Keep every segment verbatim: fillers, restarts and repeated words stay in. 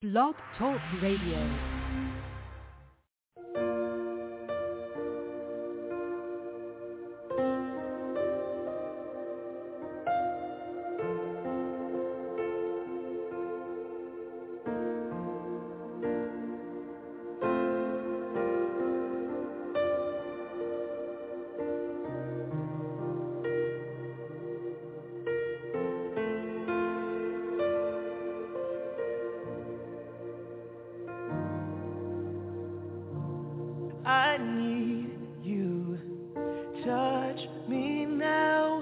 Blog Talk Radio. I need you, touch me now.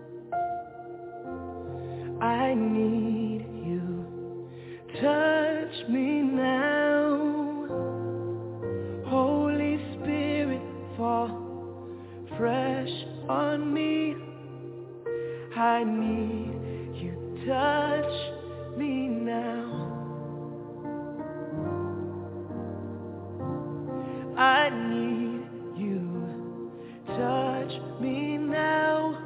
I need you, touch me now. Holy Spirit, fall fresh on me. I need you, touch me now. I need you, touch me now.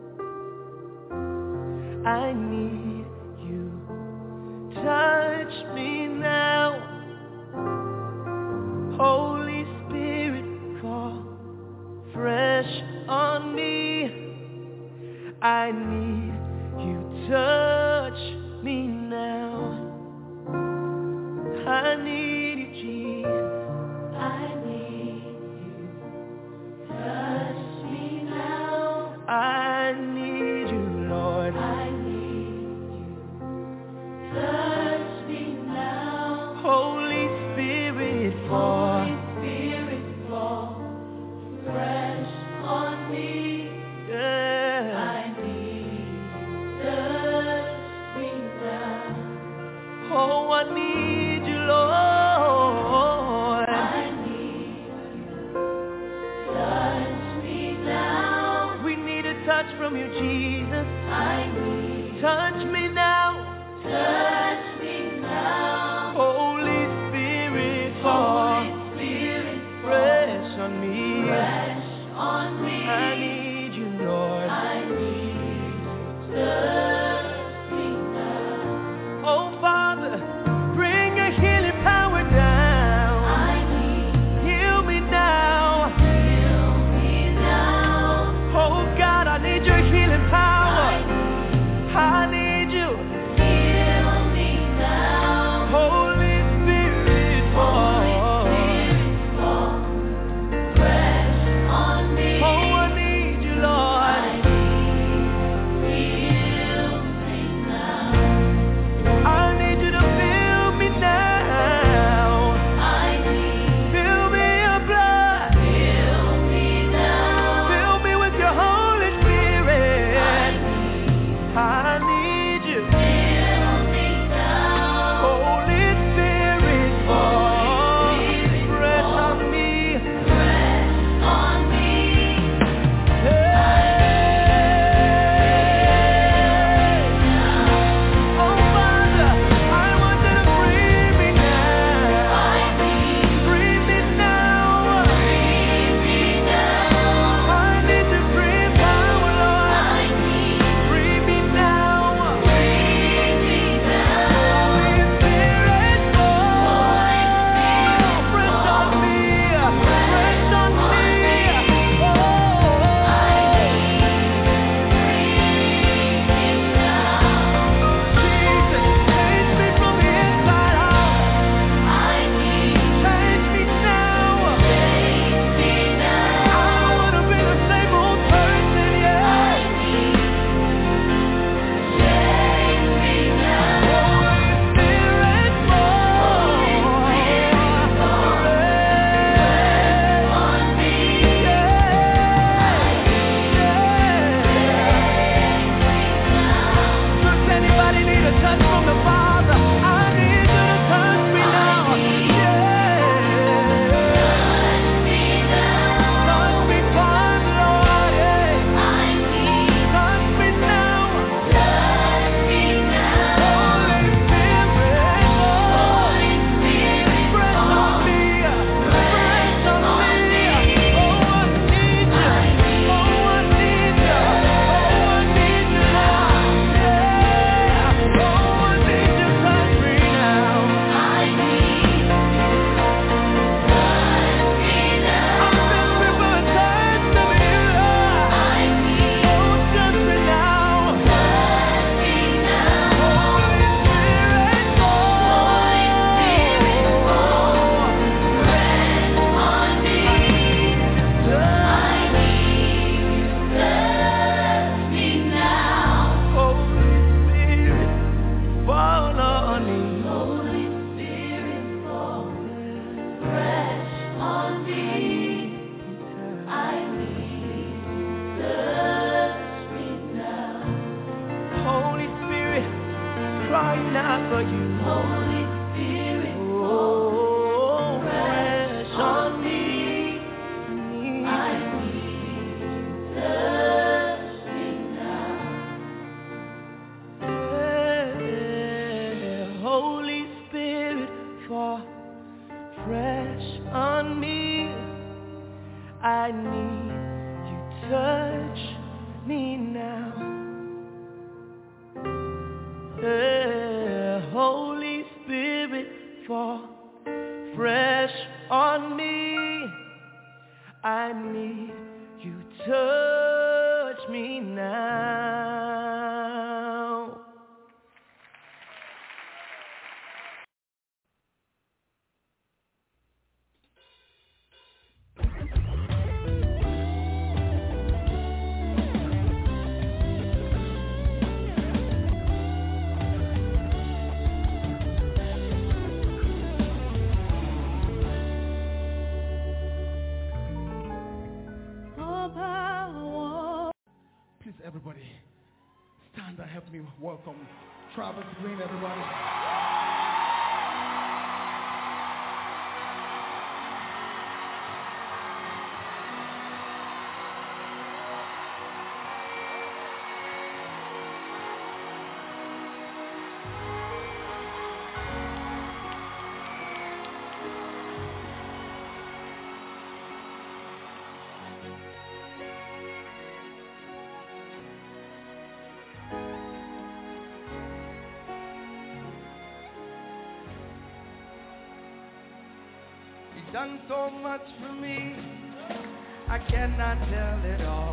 I need you, touch me now. Holy Spirit, fall fresh on me. I need you, touch me now. I need you, Jesus. I need you, touch me now. I need you, Lord. I need you, touch me now. Holy Spirit, fall. Holy Spirit, fall fresh on me. Yeah. I need you, touch me now. Oh, I need you, Lord. Touch from you, Jesus. I need. Touch me now. Touch me now. Holy Spirit, fall. Holy Spirit, fresh on me. Fresh on me. I need you, Lord. I need you. Touch me now. Oh, Father, bring your healing power down. I need. Heal me now. Heal me now. Oh God, I need your healing power. touch on me. I need you, touch me now. Uh, Holy Spirit, fall fresh on me. I need you, touch me now. Everybody, stand and help me welcome Travis Green, everybody. Done so much for me, I cannot tell it all.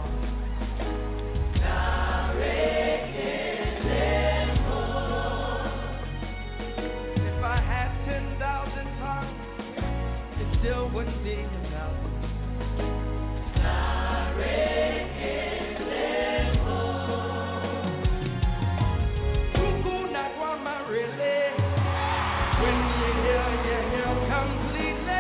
If I had ten thousand tongues, it still wouldn't be enough. Cuckoo, not one my really. When you hear, you hear completely.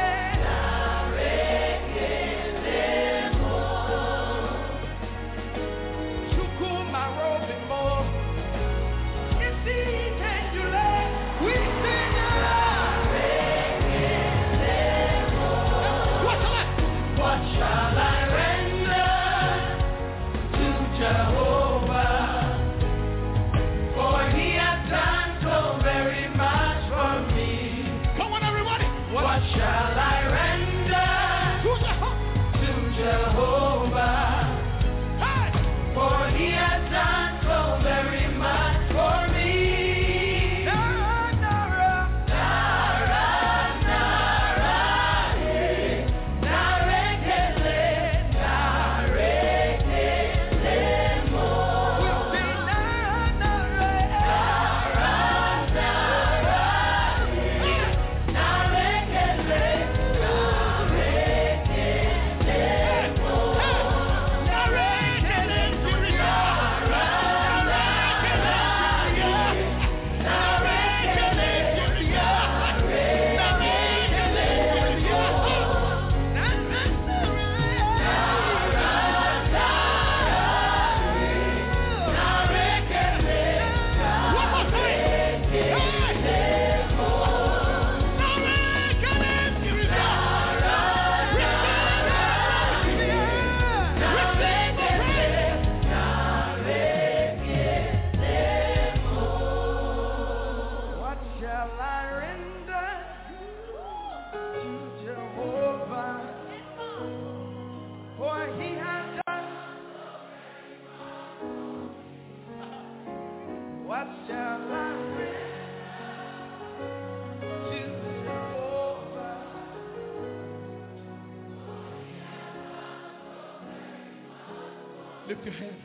Lift your hands.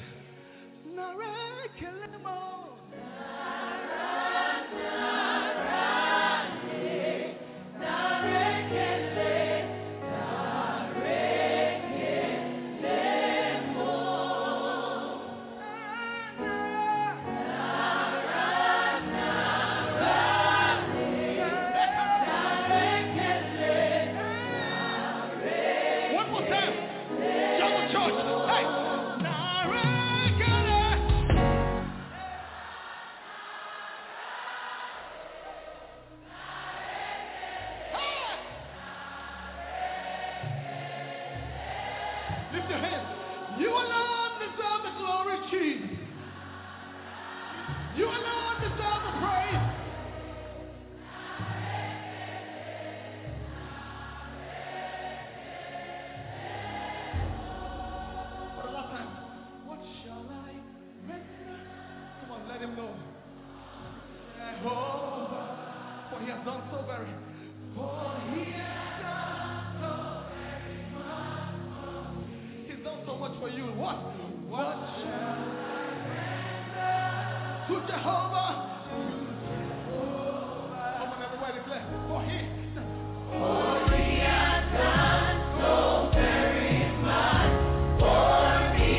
One more time. Jungle Church. Hey. he has done so very, for he has done so very much for me. He's done so much for you. What? What shall I render to Jehovah? To Jehovah. Come on, everybody, declare. For he, for he has done so very much for me.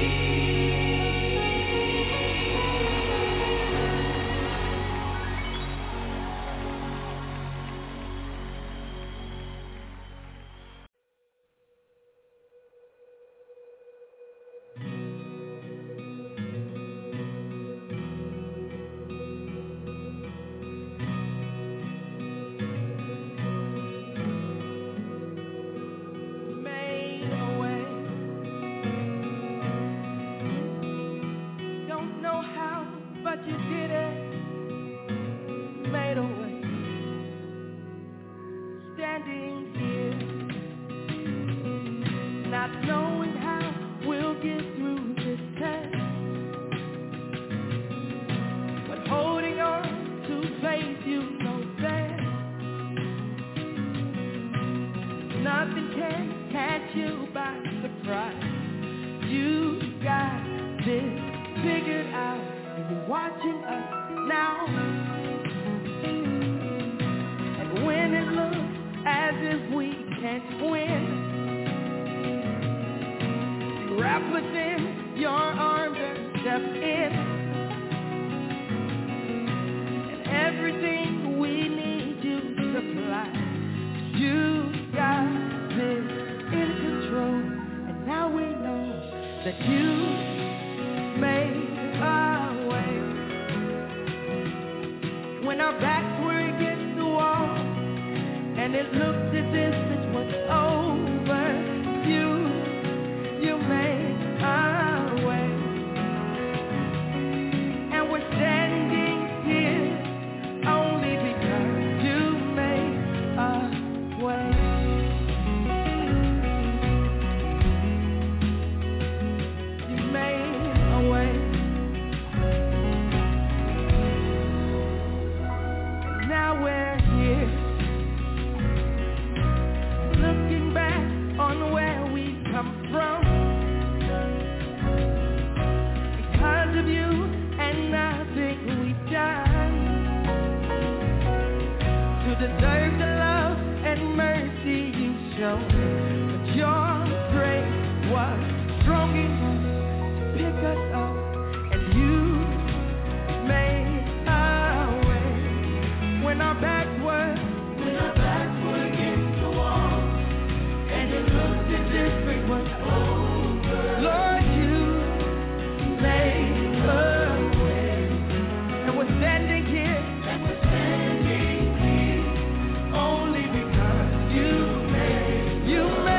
You made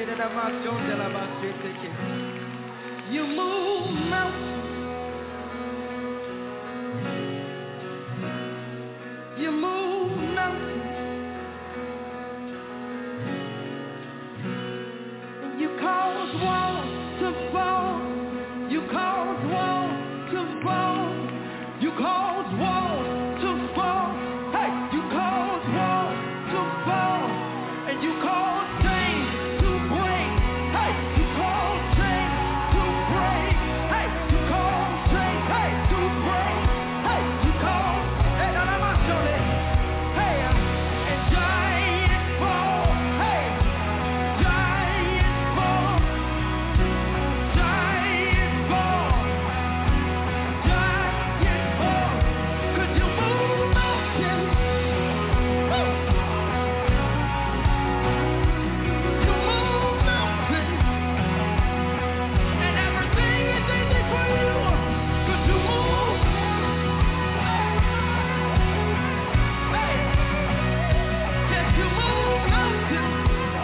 You move mountains. You move mountains. You cause walls to fall. You cause walls to fall. You cause walls to fall. Hey, you cause walls to fall. And you cause chains to break. Hey, you cause chains to break. Hey, you cause chains hey, to break. Hey, you cause hey, no, no, no, surely. Hey, and giants fall. Hey, giants fall. Giants fall. Giants fall. Could you move mountains? Woo! You move mountains. And everything is easy for you. Could you move? Hey, can you move mountains?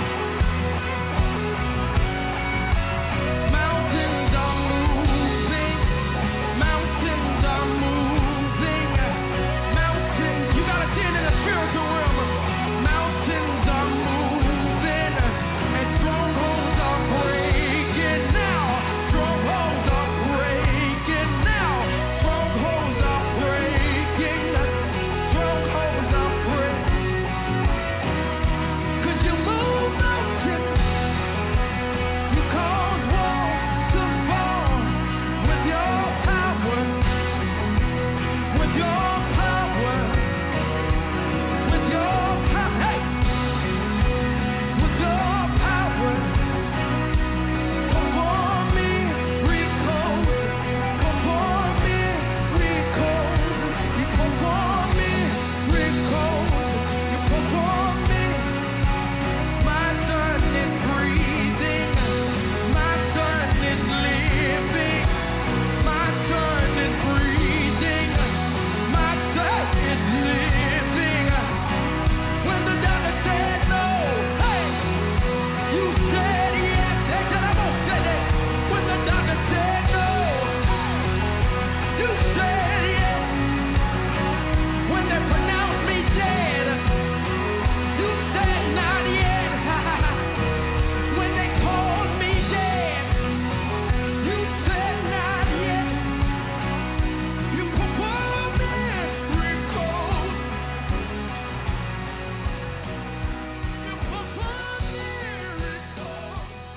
Mountains are moving. Mountains are moving. Mountains, you gotta see it in the spiritual realm. Mountains are moving. And strongholds are breaking now. Strongholds are breaking now. Strongholds are breaking. Strongholds are breaking. Could you move mountains? You cause walls to fall with your power, with your power, with your power, hey, with your power. Perform miracles, perform miracles, you perform miracles, you perform miracles. My son is breathing. My son is living. My son is breathing. My son is living. When the doctor said no, hey, you said yes. Hey, can I almost say that? When the doctor said no, you said yes. When they pronounced me dead, you said not yet. When they called me dead, you said not yet. You performed miracles. You performed miracles.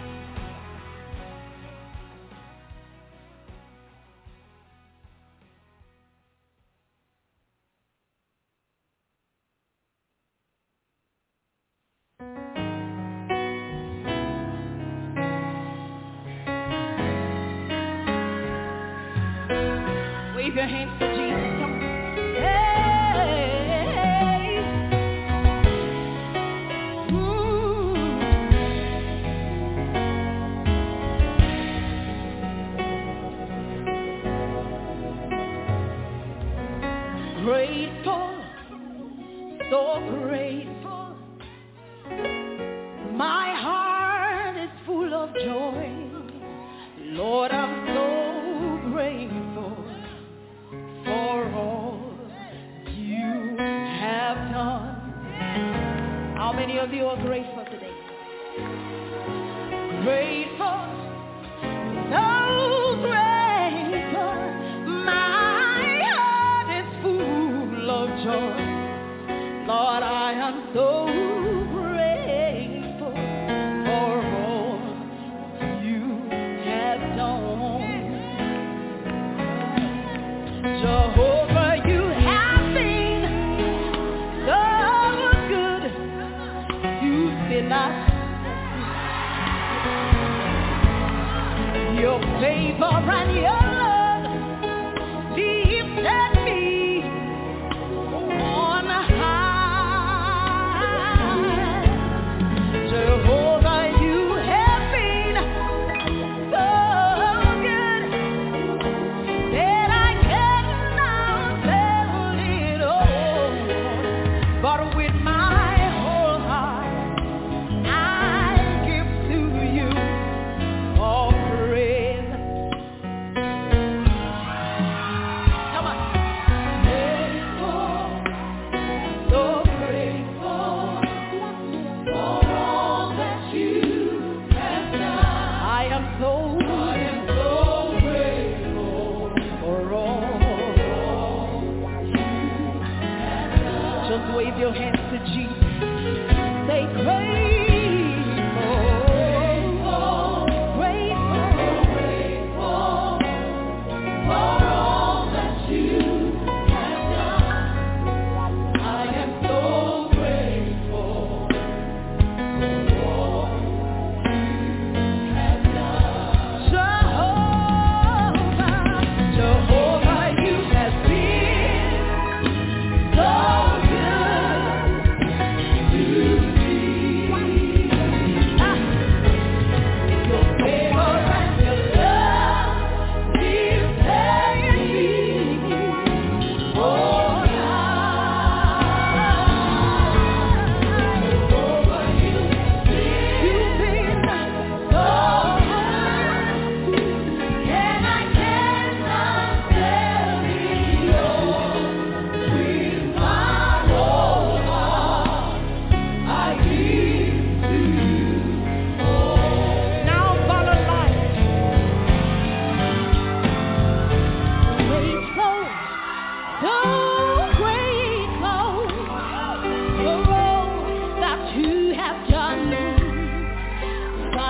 Wave your hands to Jesus. Come on. Hey. Mm. Grateful, so grateful. My heart is full of joy. Lord, I'm so grateful for all you have done. How many of you are grateful today? Grateful, so grateful. My heart is full of joy. Lord, I am so grateful for all you have done. Jehovah, you have been so good. You've been us. Your favor and your love lifted me on high. Jehovah, you have been so good that I cannot tell it all. But with my whole heart, I give to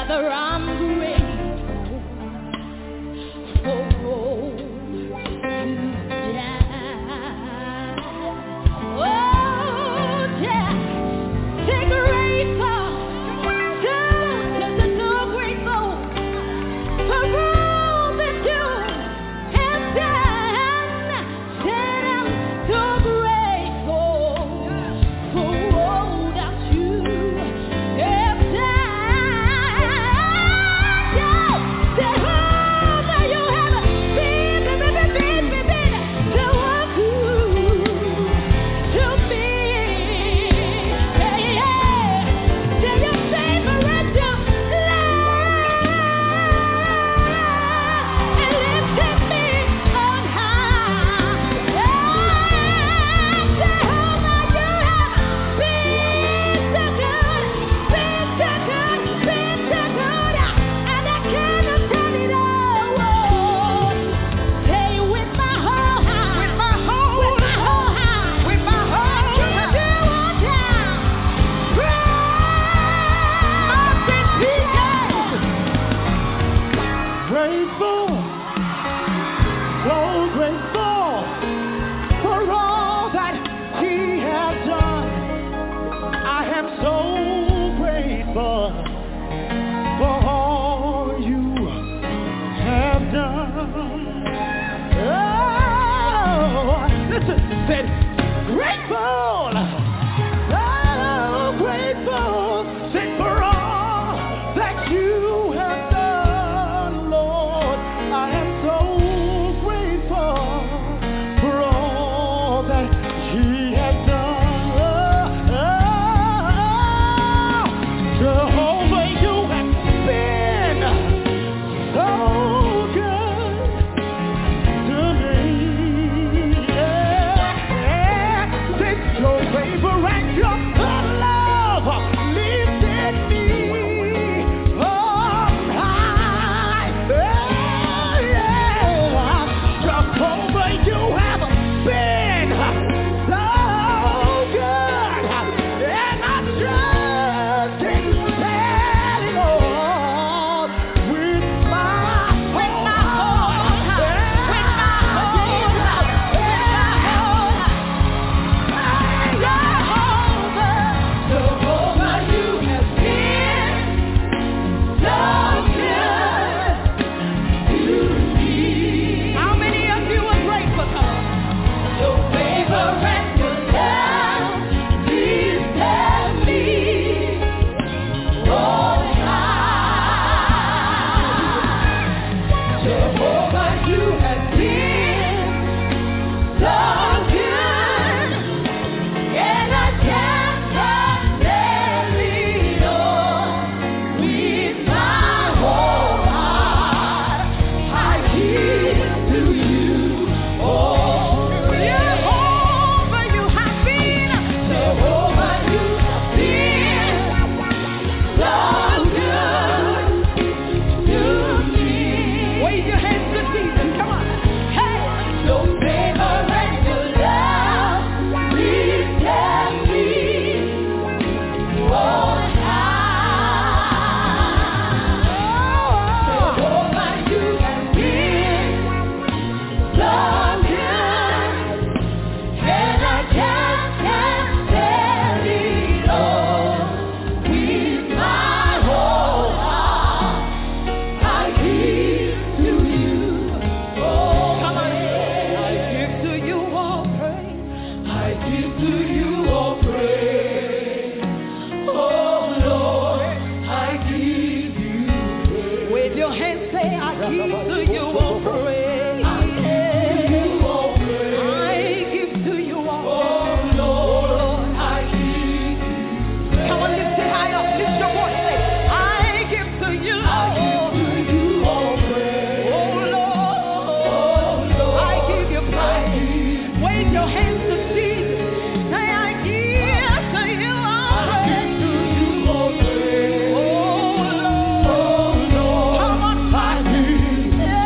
Father, I'm grateful for all you've done. Oh, yeah. Say grateful. So, so, so, so grateful for all that you have done. Said I'm so grateful for all that you have done. Say, oh, that you have been, been, been, been, been, been, so good to me. Yeah, yeah. Say your favorite love and lifted me on high. Yeah. Say how much you have been so good, been so good, been so good, and I cannot tell it all. Say with my whole heart, with my whole, with my whole heart, with my whole heart, do one time. Mountain peaks. Grateful, so grateful for all that He has done. I am so grateful for all you have done. Oh, listen, said grateful, oh grateful, said for all that you have done, Lord. I am so grateful for all that He has done. Oh, oh, Jehovah, you have been so good to me. Yeah, yeah. Since your favor and your love lifted me on high. Yeah, yeah. Jehovah, you have been so good, and I just can't tell it all with my whole heart. Yeah, Jehovah, you have been so good to me. How many of you are grateful? Your favor and your love lifted me on high. Jehovah, you have been so good, and I can't tell it all with my whole heart. I give to you all praise. Jehovah, you have been, Jehovah, you have been so good to me. Wave your hands to Jesus, come on. Hey, your favor and your love lifted me on high. Jehovah, you have been so good, and I can't tell it all with my whole heart. I give to you all praise. I give to you all praise. I give to you all praise. Oh Lord, I give you praise. Wave your hands, say, I give to you all praise. I give to you all praise. I give to you all praise. Oh Lord, I give you praise. Come on, lift it high up, lift your voice, say, I give to you. I give to you all praise. Oh Lord, I give you praise. Wave your hands to Jesus. Say, I give to you all praise. Oh Lord, come on, I give. Yeah.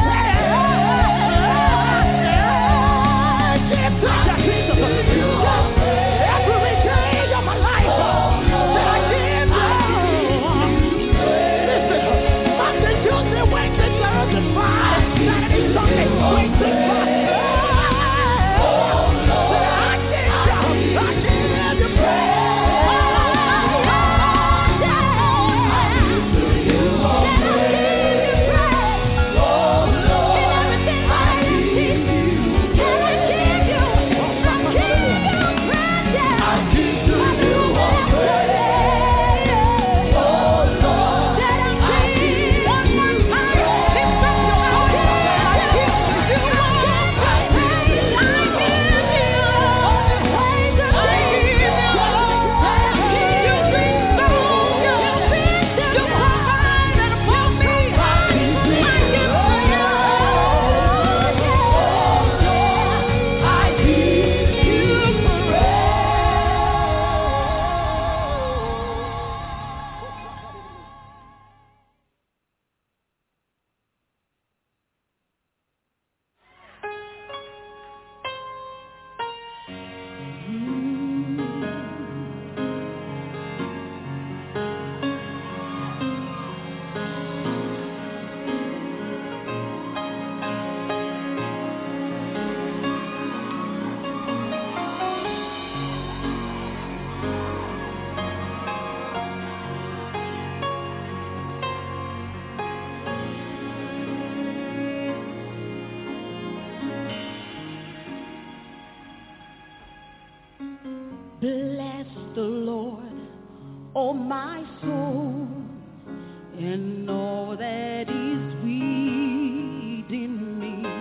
Bless the Lord, oh my soul, and all that is within me.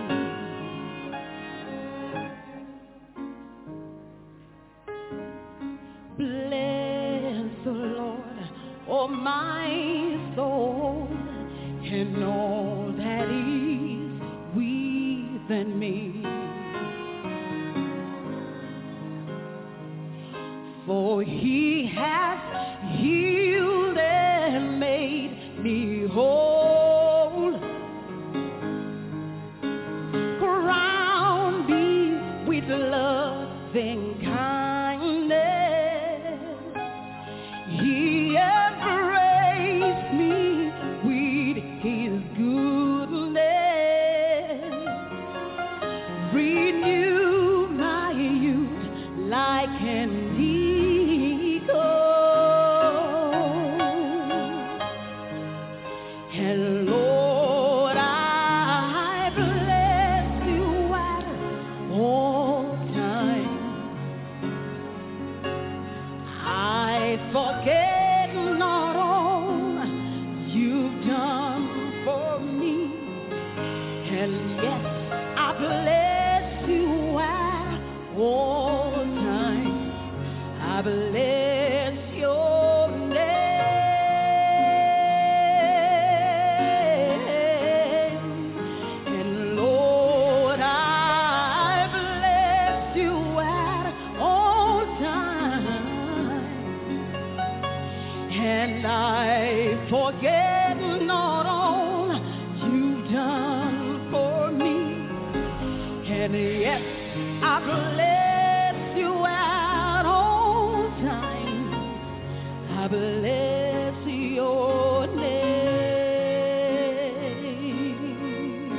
Bless the Lord, oh my soul, and all that is within me. For he has healed and made me whole. Crown me with love and kindness. He embraced me with his goodness. Renew my youth like an eagle. And Lord, I bless you at all times. I forget not all you've done for me. And yes, I bless you at all times. I bless your name. And Lord, I bless you at all times. And I forget not all you've done for me. And yes, I bless you at all times. I bless your name.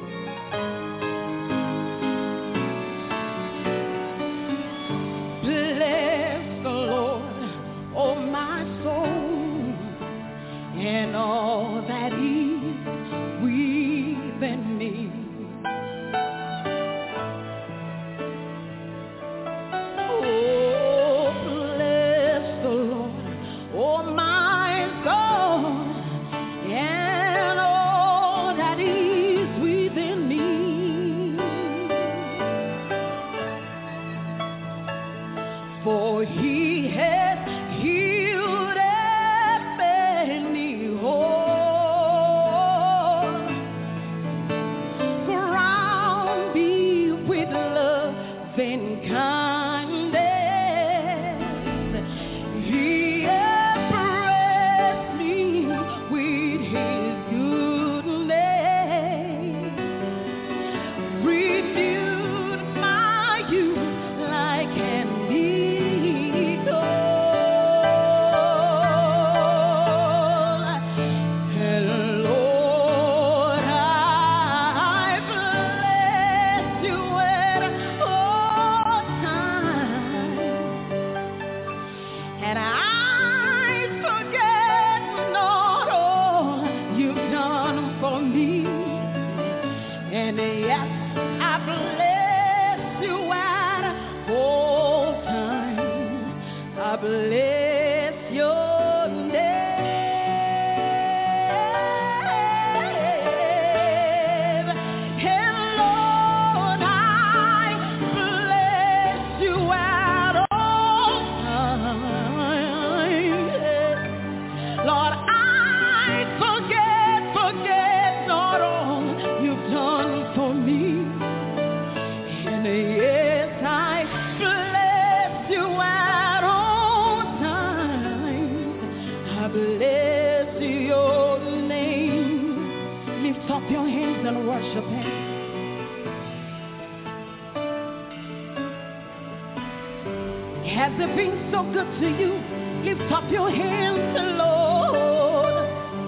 Bless the Lord, oh my soul, and all that is within me. Oh, bless the Lord, oh my soul, and all that is within me. For he has healed and made me whole. Crown me with love and kindness. He embraced me with his goodness. Renewed my youth like an eagle. And Lord, I bless you at all times. And I forget not all you've done for me. And yes, I bless you at all times. I bless your name. And Lord, I bless you at all times. Lord, I forget, forget not all you've done for me. And yes, I bless you at all times. I bless your name. Lift up your hands and worship him. Has it been so good to you? Lift up your hands, Lord.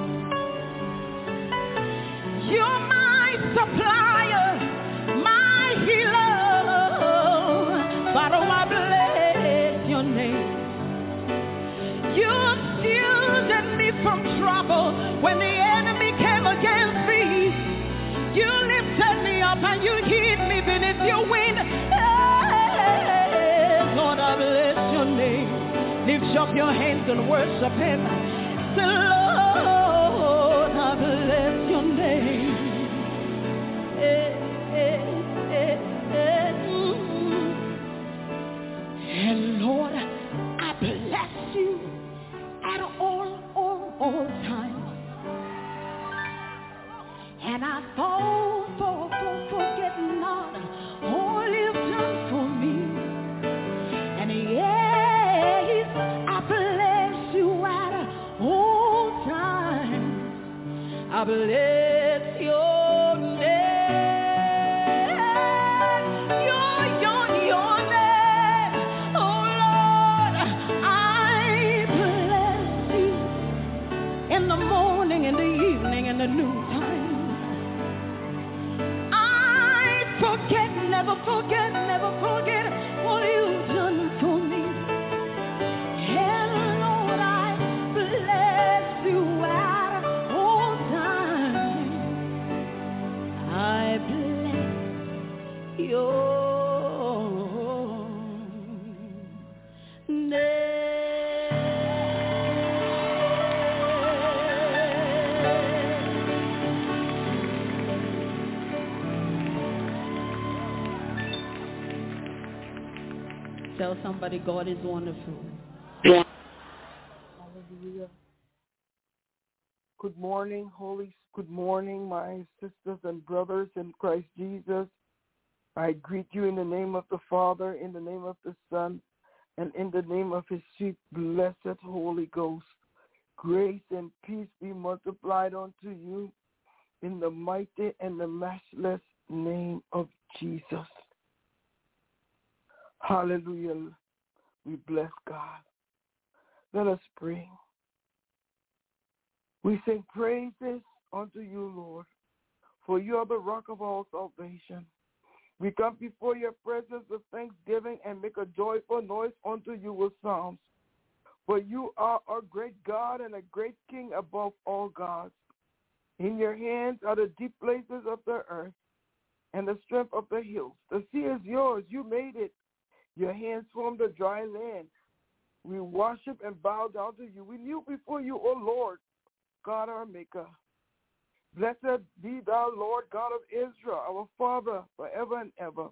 You're my supplier, my healer. Father, I bless your name. You shielded me from trouble when the enemy came against me. You lifted me up and you hid me beneath your wing. Hey, Lord, I bless your name. up your hands and worship him. Say, Lord, I bless your name. Eh, eh, eh, eh, mm. And Lord, I bless you at all, all, all times. And I fall for, for forgetting not all you've done for me. And yes, I bless you at all times. I bless your name, your, your, your name. Oh Lord, I bless you in the morning, in the evening, in the noontime. Forget, never forget, never forget what you've done for me. And Lord, I bless you at all times. I bless your name. Tell somebody God is wonderful. Hallelujah. Good morning, Holy. Good morning, my sisters and brothers in Christ Jesus. I greet you in the name of the Father, in the name of the Son, and in the name of his sweet, blessed Holy Ghost. Grace and peace be multiplied unto you in the mighty and the matchless name of Jesus. Hallelujah. We bless God. Let us pray. We sing praises unto you, Lord, for you are the rock of all salvation. We come before your presence with thanksgiving and make a joyful noise unto you with psalms. For you are a great God and a great King above all gods. In your hands are the deep places of the earth and the strength of the hills. The sea is yours. You made it. Your hands formed the dry land. We worship and bow down to you. We kneel before you, O Lord, God our Maker. Blessed be thou, Lord God of Israel, our Father, forever and ever.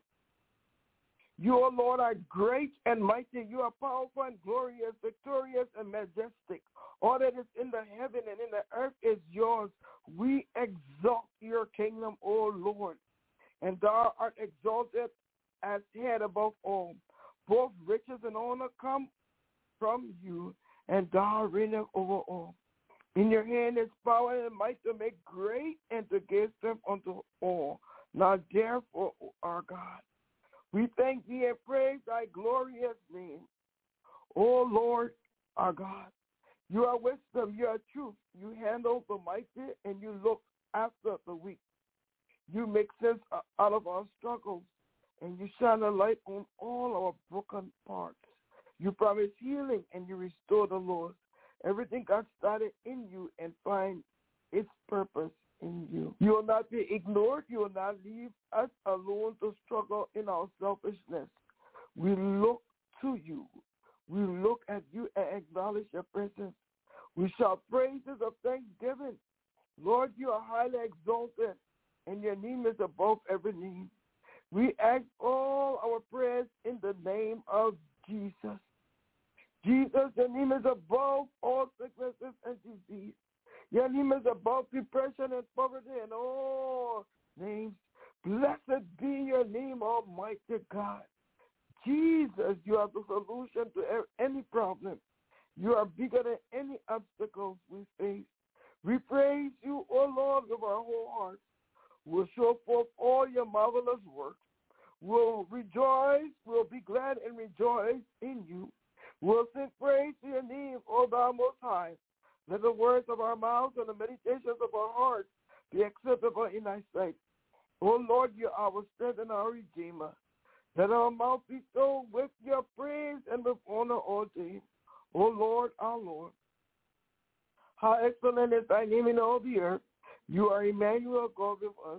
You, O Lord, are great and mighty. You are powerful and glorious, victorious and majestic. All that is in the heaven and in the earth is yours. We exalt your kingdom, O Lord, and thou art exalted as head above all. Both riches and honor come from you, and thou reignest over all. In your hand is power and might to make great and to give strength unto all. Now therefore, O our God, we thank thee and praise thy glorious name. O Lord, our God, you are wisdom, you are truth. You handle the mighty and you look after the weak. You make sense out of our struggles, and you shine a light on all our broken parts. You promise healing, and you restore the lost. Everything got started in you and find its purpose in you. You will not be ignored. You will not leave us alone to struggle in our selfishness. We look to you. We look at you and acknowledge your presence. We shout praises of thanksgiving. Lord, you are highly exalted, and your name is above every name. We ask all our prayers in the name of Jesus. Jesus, your name is above all sicknesses and disease. Your name is above depression and poverty and all names. Blessed be your name, Almighty God. Jesus, you are the solution to any problem. You are bigger than any obstacles we face. We praise you, O Lord, with our whole hearts. We'll show forth all your marvelous works. We'll rejoice, we'll be glad and rejoice in you. We'll sing praise to your name, O thou most high. Let the words of our mouths and the meditations of our hearts be acceptable in thy sight. O Lord, you are our strength and our Redeemer. Let our mouth be filled with your praise and with honor all day. O Lord, our Lord. How excellent is thy name in all the earth. You are Emmanuel, God with us.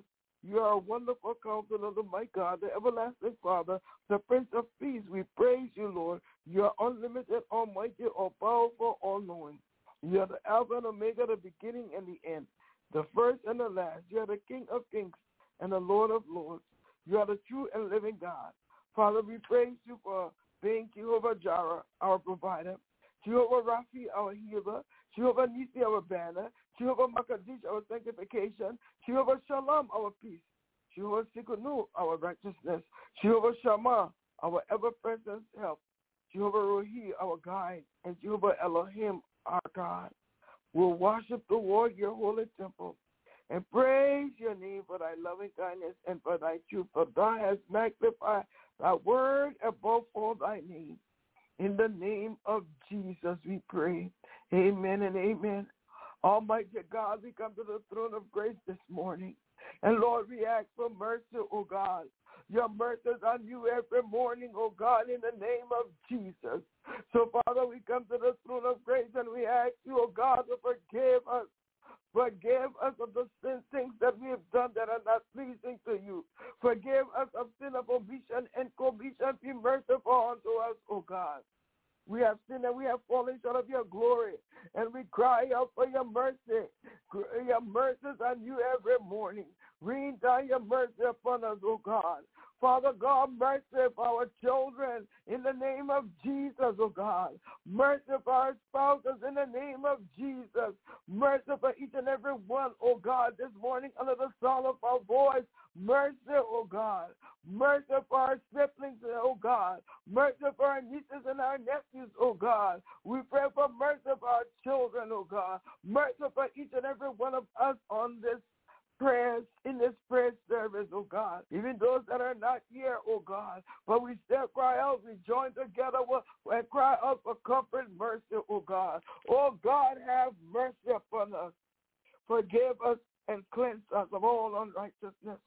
You are a wonderful counselor, my God, the everlasting Father, the Prince of Peace. We praise you, Lord. You are unlimited, almighty, all powerful, all knowing. You are the Alpha and Omega, the beginning and the end, the first and the last. You are the King of kings and the Lord of lords. You are the true and living God. Father, we praise you for being Jehovah Jireh, our provider, Jehovah Raphi, our healer, Jehovah Nisi, our banner, Jehovah Makadish, our sanctification, Jehovah Shalom, our peace, Jehovah Sikunu, our righteousness, Jehovah Shammah, our ever-present help, Jehovah Rohi, our guide, and Jehovah Elohim, our God. We'll worship the Lord, your holy temple, and praise your name for thy loving kindness and for thy truth, for thou hast magnified thy word above all thy name. In the name of Jesus we pray. Amen and amen. Almighty God, we come to the throne of grace this morning. And Lord, we ask for mercy, O God. Your mercies are new every morning, O God, in the name of Jesus. So, Father, we come to the throne of grace and we ask you, O God, to forgive us. Forgive us of the sin, things that we have done that are not pleasing to you. Forgive us of sin of omission and commission. Be merciful unto us, O God. We have sinned and we have fallen short of your glory. And we cry out for your mercy. Your mercies are new every morning. Rain down your mercy upon us, O God. Father God, mercy for our children in the name of Jesus, O God. Mercy for our spouses in the name of Jesus. Mercy for each and every one, O God, this morning under the sound of our voice. Mercy, O God. Mercy for our siblings, O God. Mercy for our nieces and our nephews, O God. We pray for mercy for our children, O God. Mercy for each and every one of us on this prayers, in this prayer service, oh God. Even those that are not here, oh God. But we still cry out, we join together with, and cry out for comfort and mercy, oh God. Oh God, have mercy upon us. Forgive us and cleanse us of all unrighteousness.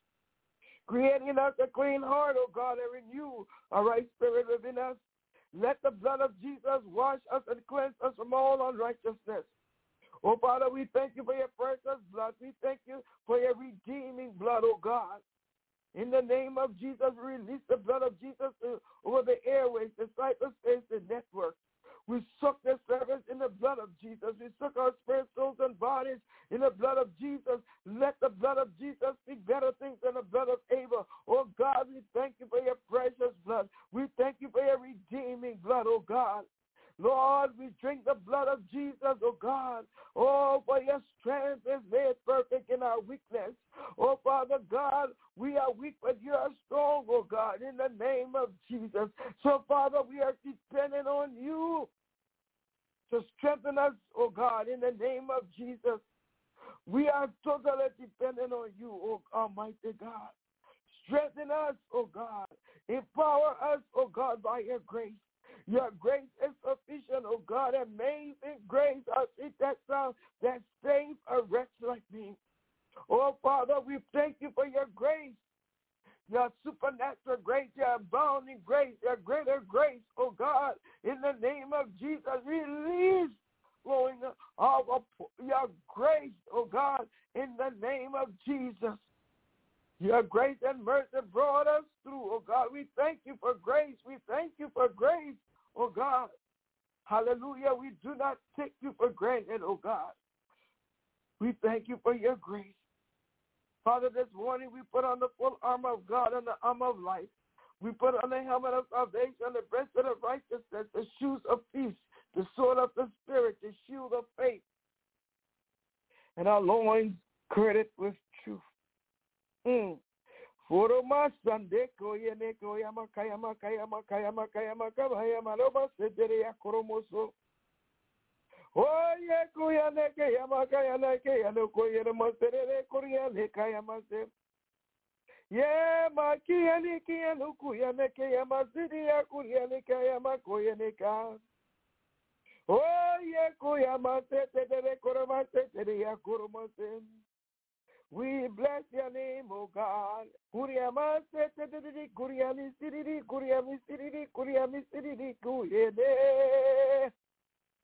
Create in us a clean heart, oh God, and renew a right spirit within us. Let the blood of Jesus wash us and cleanse us from all unrighteousness. Oh, Father, we thank you for your precious blood. We thank you for your redeeming blood, oh God. In the name of Jesus, we release the blood of Jesus over the airways, the cyberspace, the network. We soak the service in the blood of Jesus. We soak our spirit, souls, and bodies in the blood of Jesus. Let the blood of Jesus speak better things than the blood of Abel. Oh, God, we thank you for your precious blood. We thank you for your redeeming blood, oh God. Lord, we drink the blood of Jesus, oh God. Oh, for your strength is made perfect in our weakness. Oh, Father God, we are weak, but you are strong, oh God, in the name of Jesus. So, Father, we are dependent on you to strengthen us, oh God, in the name of Jesus. We are totally dependent on you, oh Almighty God. Strengthen us, oh God. Empower us, oh God, by your grace. Your grace is sufficient, oh God. Amazing grace. I see that sound that saves a wretch like me. Oh, Father, we thank you for your grace. Your supernatural grace, your abounding grace, your greater grace, oh God. In the name of Jesus, release flowing of your grace, oh God. In the name of Jesus. Your grace and mercy brought us through, oh God. We thank you for grace. We thank you for grace, oh God. Hallelujah. We do not take you for granted, oh God. We thank you for your grace. Father, this morning we put on the full armor of God and the armor of life. We put on the helmet of salvation, the breastplate of righteousness, the shoes of peace, the sword of the Spirit, the shield of faith, and our loins girded with truth. Mm. Foro masande koyene koyama kayama kayama kayama kayama kayama roba sedere ya koromoso. Oye koyane kayama kayane kayane koyene masere koyane kayama se. Ye ma kiyane kiyane koyane kayama sidi ya koyane kayama koyene ka. Oye koyama sedere koroma sedere ya koromose. We bless your name, O God. Kuriama setedidi, kuriami sididi, kuriami sididi, kuriami sididi, kuyede.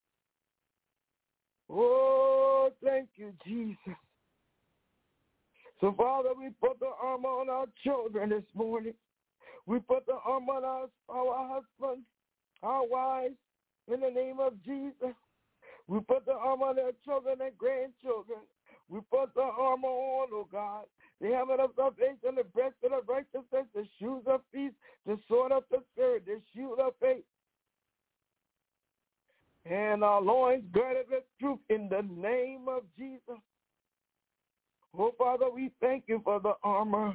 Oh, thank you, Jesus. So, Father, we put the armor on our children this morning. We put the armor on our, our husbands, our wives, in the name of Jesus. We put the armor on our children and grandchildren. We put the armor on, oh God, the helmet of salvation, the breastplate of righteousness, the shoes of peace, the sword of the Spirit, the shield of faith, and our loins girded with truth in the name of Jesus. Oh, Father, we thank you for the armor.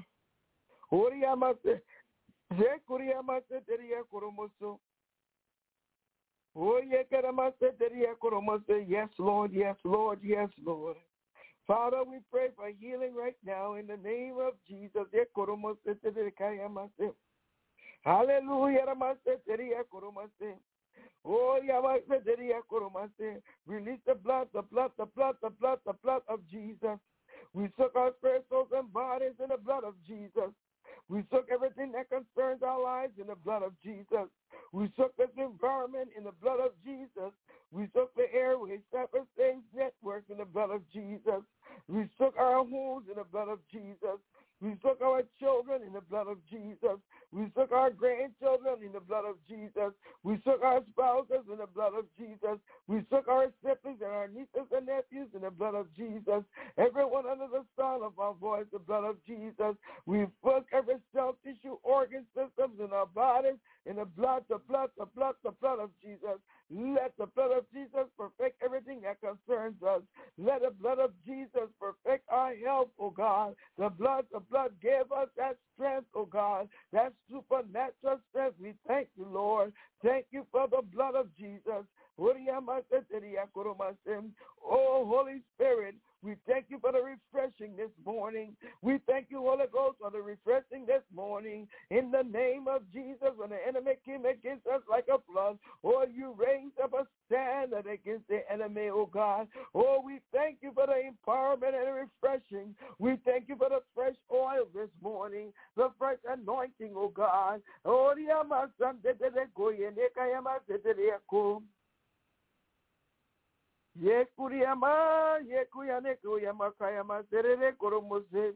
Yes, Lord, yes, Lord, yes, Lord. Father, we pray for healing right now in the name of Jesus. Hallelujah. Oh, release the blood, the blood, the blood, the blood, the blood of Jesus. We soak our spirit, souls, and bodies in the blood of Jesus. We soak everything that concerns our lives in the blood of Jesus. We soak this environment in the blood of Jesus. We soak the airways, cyberspace networks in the blood of Jesus. We soak our homes in the blood of Jesus. We soak our children in the blood of Jesus. We soak our grandchildren in the blood of Jesus. We soak our spouses in the blood of Jesus. We soak our siblings and our nieces and nephews in the blood of Jesus. Everyone under the sound of our voice, the blood of Jesus. We soak every cell, tissue, organ systems in our bodies in the blood, the blood, the blood, the blood of Jesus. Let the blood of Jesus perfect everything that concerns us. Let the blood of Jesus perfect our health, oh God. The blood, the blood gave us that strength, oh God, that supernatural strength. We thank you, Lord. Thank you for the blood of Jesus. Oh, Holy Spirit, we thank you for the refreshing this morning. We thank you, Holy Ghost, for the refreshing this morning. In the name of Jesus, when the enemy came against us like a flood, oh, you raised up a standard against the enemy, oh God. Oh, we thank you for the empowerment and the refreshing. We thank you for the fresh oil this morning, the fresh anointing, oh God. Oh, Ye kuriyama, ye kuyane kuyama kayama serere koromose.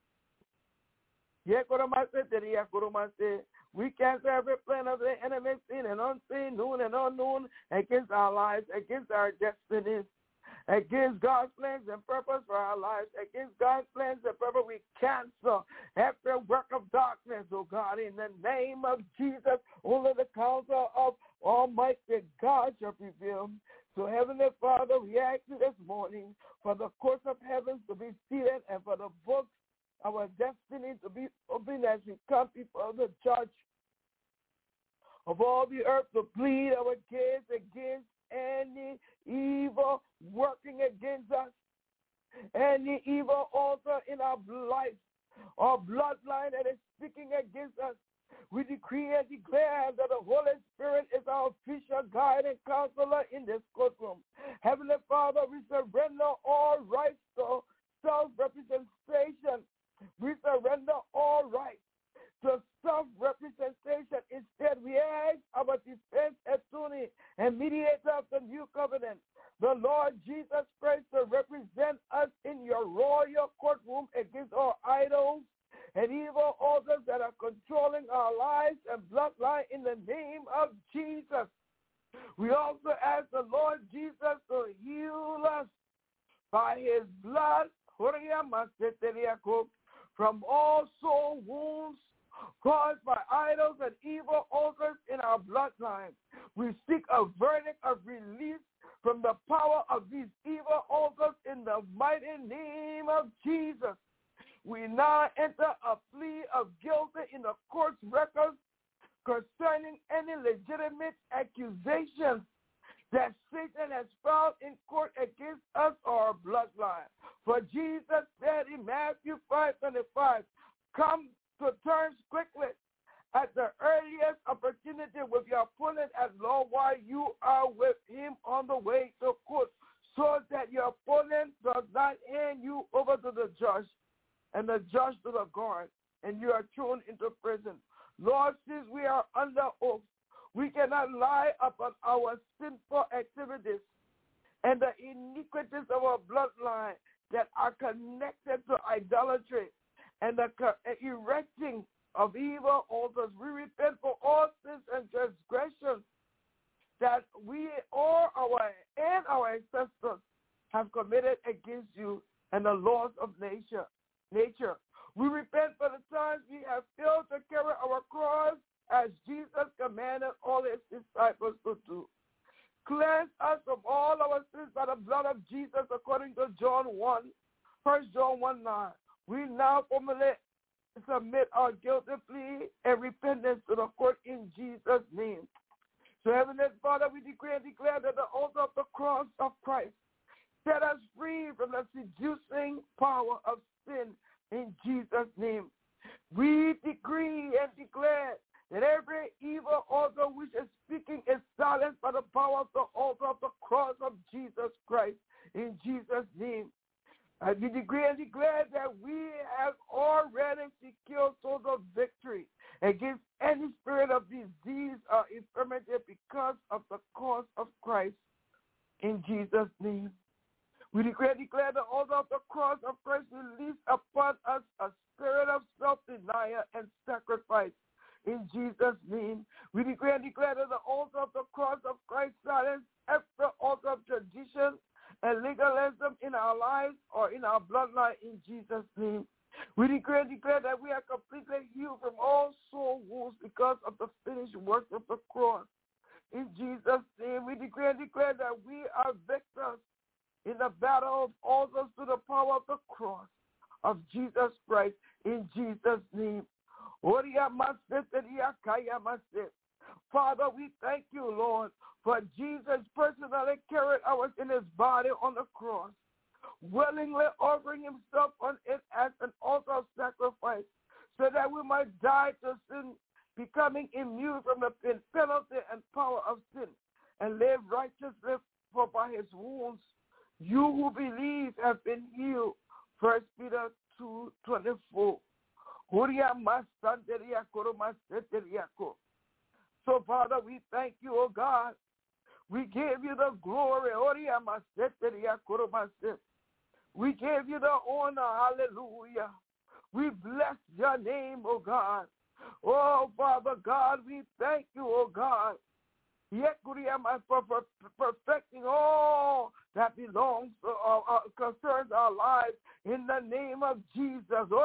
Ye koromase teriya koromase. We cancel every plan of the enemy, seen and unseen, known and unknown, against our lives, against our destinies, against God's plans and purpose for our lives, against God's plans and purpose. We cancel every work of darkness, oh God, in the name of Jesus. Only the counsel of Almighty God shall prevail. So, Heavenly Father, we ask you this morning for the courts of heaven to be sealed and for the books, our destiny to be open as we come before the judge of all the earth to plead our case against any evil working against us, any evil altar in our life or bloodline that is speaking against us. We decree and declare that the Holy Spirit is our official guide and counselor in this courtroom. Heavenly Father, we surrender all rights to self-representation. We surrender all rights to self-representation. Instead, we ask our defense attorney and mediator of the new covenant, the Lord Jesus Christ, to represent us in your royal courtroom against all idols and evil altars that are controlling our lives and bloodline in the name of Jesus. We also ask the Lord Jesus to heal us by his blood from all soul wounds caused by idols and evil altars in our bloodline. We seek a verdict of release from the power of these evil altars in the mighty name of Jesus. We now enter a plea of guilty in the court's records concerning any legitimate accusations that Satan has filed in court against us or our bloodline. For Jesus said in Matthew five twenty-five, come to terms quickly at the earliest opportunity with your opponent at law while you are with him on the way to court, so that your opponent does not hand you over to the judge and the judge to the guard, and you are thrown into prison. Lord, since we are under oath, we cannot lie upon our sinful activities and the iniquities of our bloodline. that are connected to idolatry and the erecting of evil altars. We repent for all sins and transgressions that we or our and our ancestors have committed against you and the laws of nature. Nature. We repent for the times we have failed to carry our cross as Jesus commanded all his disciples to do. Cleanse us from all our sins by the blood of Jesus according to John one, First John one nine. We now formally submit our guilty plea and repentance to the court in Jesus' name. So, Heavenly Father, we decree and declare that the altar of the cross of Christ set us free from the seducing power of sin in Jesus' name. We decree and declare that every evil altar which is speaking is silenced by the power of the altar of the cross of Jesus Christ in Jesus' name. And we decree and declare that we have already secured total victory against any spirit of disease or infirmity because of the cross of Christ in Jesus' name. We declare, declare the altar of the cross of Christ release upon us a spirit of self-denial and sacrifice in Jesus' name. We declare and declare that the altar of the cross of Christ silence every altar of tradition and legalism in our lives or in our bloodline in Jesus' name. We declare and declare that we are completely healed from all soul wounds because of the finished work of the cross. In Jesus' name, we declare and declare that we are victors in the battle of altars to the power of the cross of Jesus Christ in Jesus' name. Father, we thank you, Lord, for Jesus personally carried ours in his body on the cross, willingly offering himself on it as an altar of sacrifice so that we might die to sin, becoming immune from the penalty and power of sin, and live righteously, for by his wounds you who believe have been healed. First Peter two twenty-four. So, Father, we thank you, oh God. We give you the glory. We give you the honor. Hallelujah. We bless your name, oh God. Oh, Father God, we thank you, oh God. For perfecting all that belongs to our, uh, concerns our lives in the name of Jesus.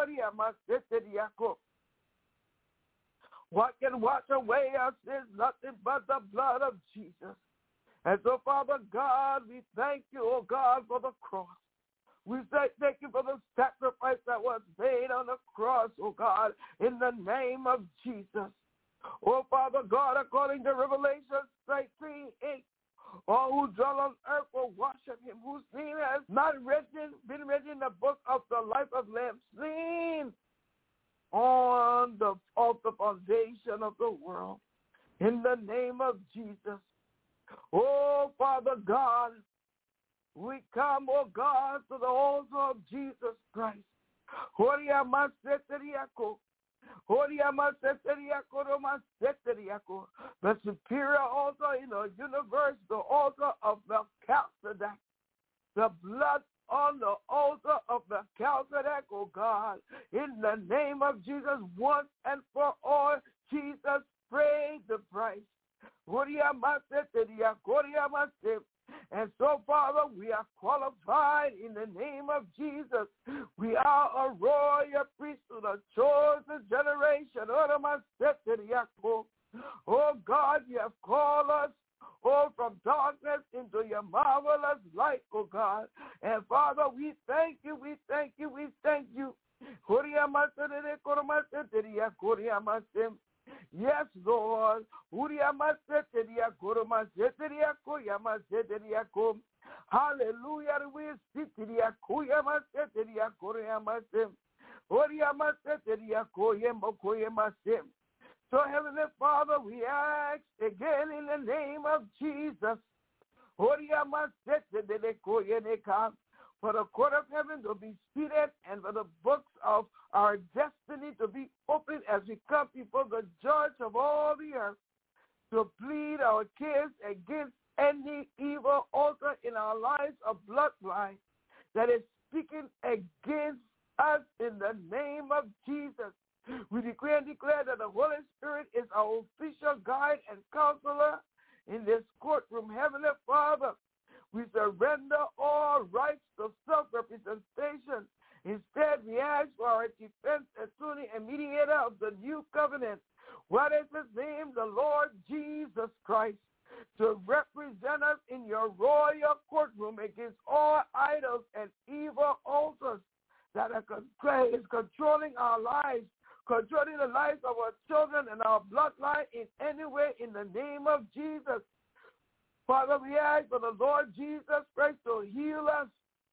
What can wash away our sins? Nothing but the blood of Jesus. And so, Father God, we thank you, oh God, for the cross. We say thank you for the sacrifice that was made on the cross, oh God, in the name of Jesus. Oh, Father God, according to Revelation thirteen eight, all who dwell on earth will worship him, whose name has not written, been written in the book of the life of Lamb, slain on the, of the foundation of the world, in the name of Jesus. Oh, Father God, we come, oh God, to the altar of Jesus Christ. The superior altar in the universe, the altar of Melchizedek, the blood on the altar of Melchizedek, oh God, in the name of Jesus, once and for all, Jesus paid the price. And so, Father, we are qualified in the name of Jesus. We are a royal priesthood, a chosen generation. Oh, God, you have called us, oh, from darkness into your marvelous light, oh, God. And, Father, we thank you, we thank you, we thank you. Yes, Lord. Hallelujah. So, Heavenly Father, we ask again in the name of Jesus for the court of heaven to be seated and for the books of our destiny to be opened as we come before the judge of all the earth to plead our case against any evil altar in our lives of bloodline that is speaking us in the name of Jesus. We decree and declare that the Holy Spirit is our official guide and counselor in this courtroom. Heavenly Father, we surrender all rights to self-representation. Instead, we ask for our defense attorney and mediator of the new covenant. What is his name? The Lord Jesus Christ, to represent us in your royal courtroom against all idols and evil altars that are con- is controlling our lives, controlling the lives of our children and our bloodline in any way in the name of Jesus. Father, we ask for the Lord Jesus Christ to heal us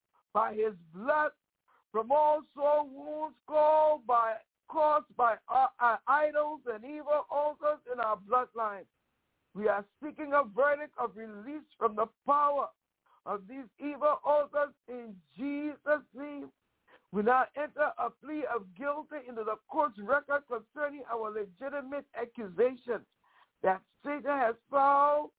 by his blood from all soul wounds caused by, caused by our, our idols and evil altars in our bloodline. We are seeking a verdict of release from the power of these evil altars in Jesus' name. We now enter a plea of guilty into the court's record concerning our legitimate accusation that Satan has found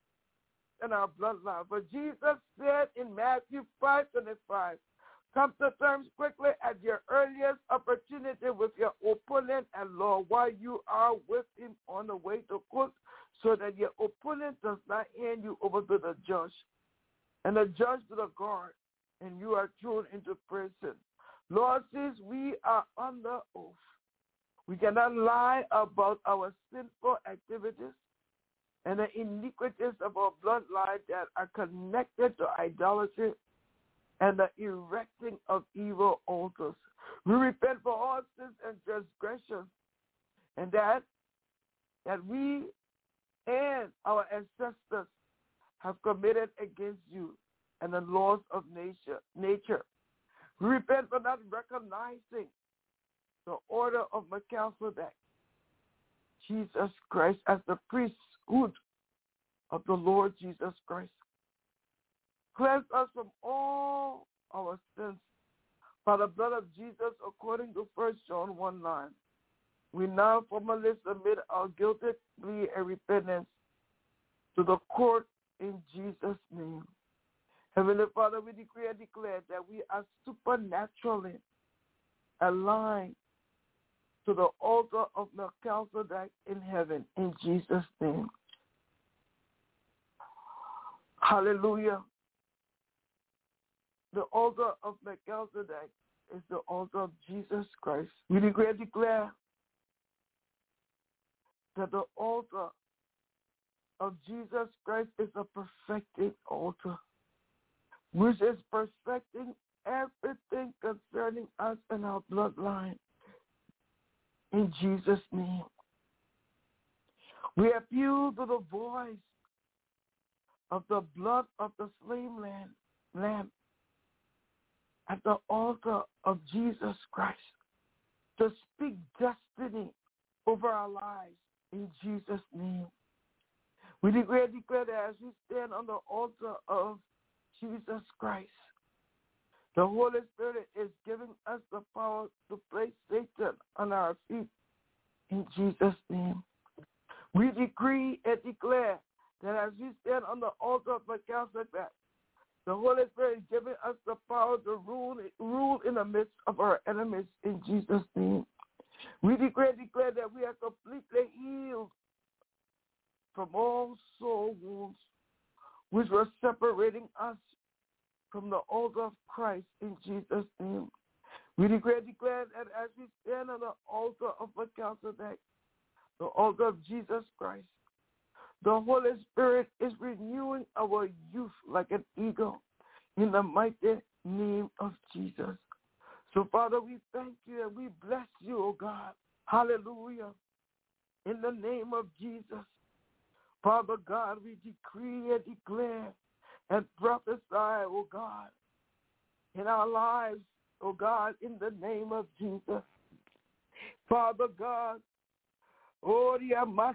in our bloodline. For Jesus said in Matthew five twenty-five, come to terms quickly at your earliest opportunity with your opponent and Lord while you are with him on the way to court, so that your opponent does not hand you over to the judge and the judge to the guard, and you are thrown into prison. Lord, since we are under oath, we cannot lie about our sinful activities and the iniquities of our bloodline that are connected to idolatry and the erecting of evil altars. We repent for all sins and transgressions, and that that we and our ancestors have committed against you and the laws of nature. nature. We repent for not recognizing the order of Melchizedek, Jesus Christ, as the priesthood of the Lord Jesus Christ. Cleanse us from all our sins by the blood of Jesus according to First John one nine. We now formally submit our guilty plea and repentance to the court in Jesus' name. Heavenly Father, we decree and declare that we are supernaturally aligned to the altar of Melchizedek in heaven in Jesus' name. Hallelujah. The altar of Melchizedek is the altar of Jesus Christ. We decree and declare that the altar of Jesus Christ is a perfected altar, which is perfecting everything concerning us and our bloodline. In Jesus' name. We appeal to the voice of the blood of the slain lamb, lamb at the altar of Jesus Christ to speak destiny over our lives in Jesus' name. We declare, declare that as we stand on the altar of Jesus Christ, the Holy Spirit is giving us the power to place Satan on our feet in Jesus' name. We decree and declare that as we stand on the altar of Melchizedek, the Holy Spirit is giving us the power to rule, rule in the midst of our enemies in Jesus' name. We declare, declare that we are completely healed from all soul wounds which were separating us from the altar of Christ in Jesus' name. We declare, declare that as we stand on the altar of Melchizedek, the altar of Jesus Christ, the Holy Spirit is renewing our youth like an eagle in the mighty name of Jesus. So, Father, we thank you and we bless you, oh God. Hallelujah. In the name of Jesus. Father God, we decree and declare and prophesy, oh God, in our lives, oh God, in the name of Jesus. Father God, that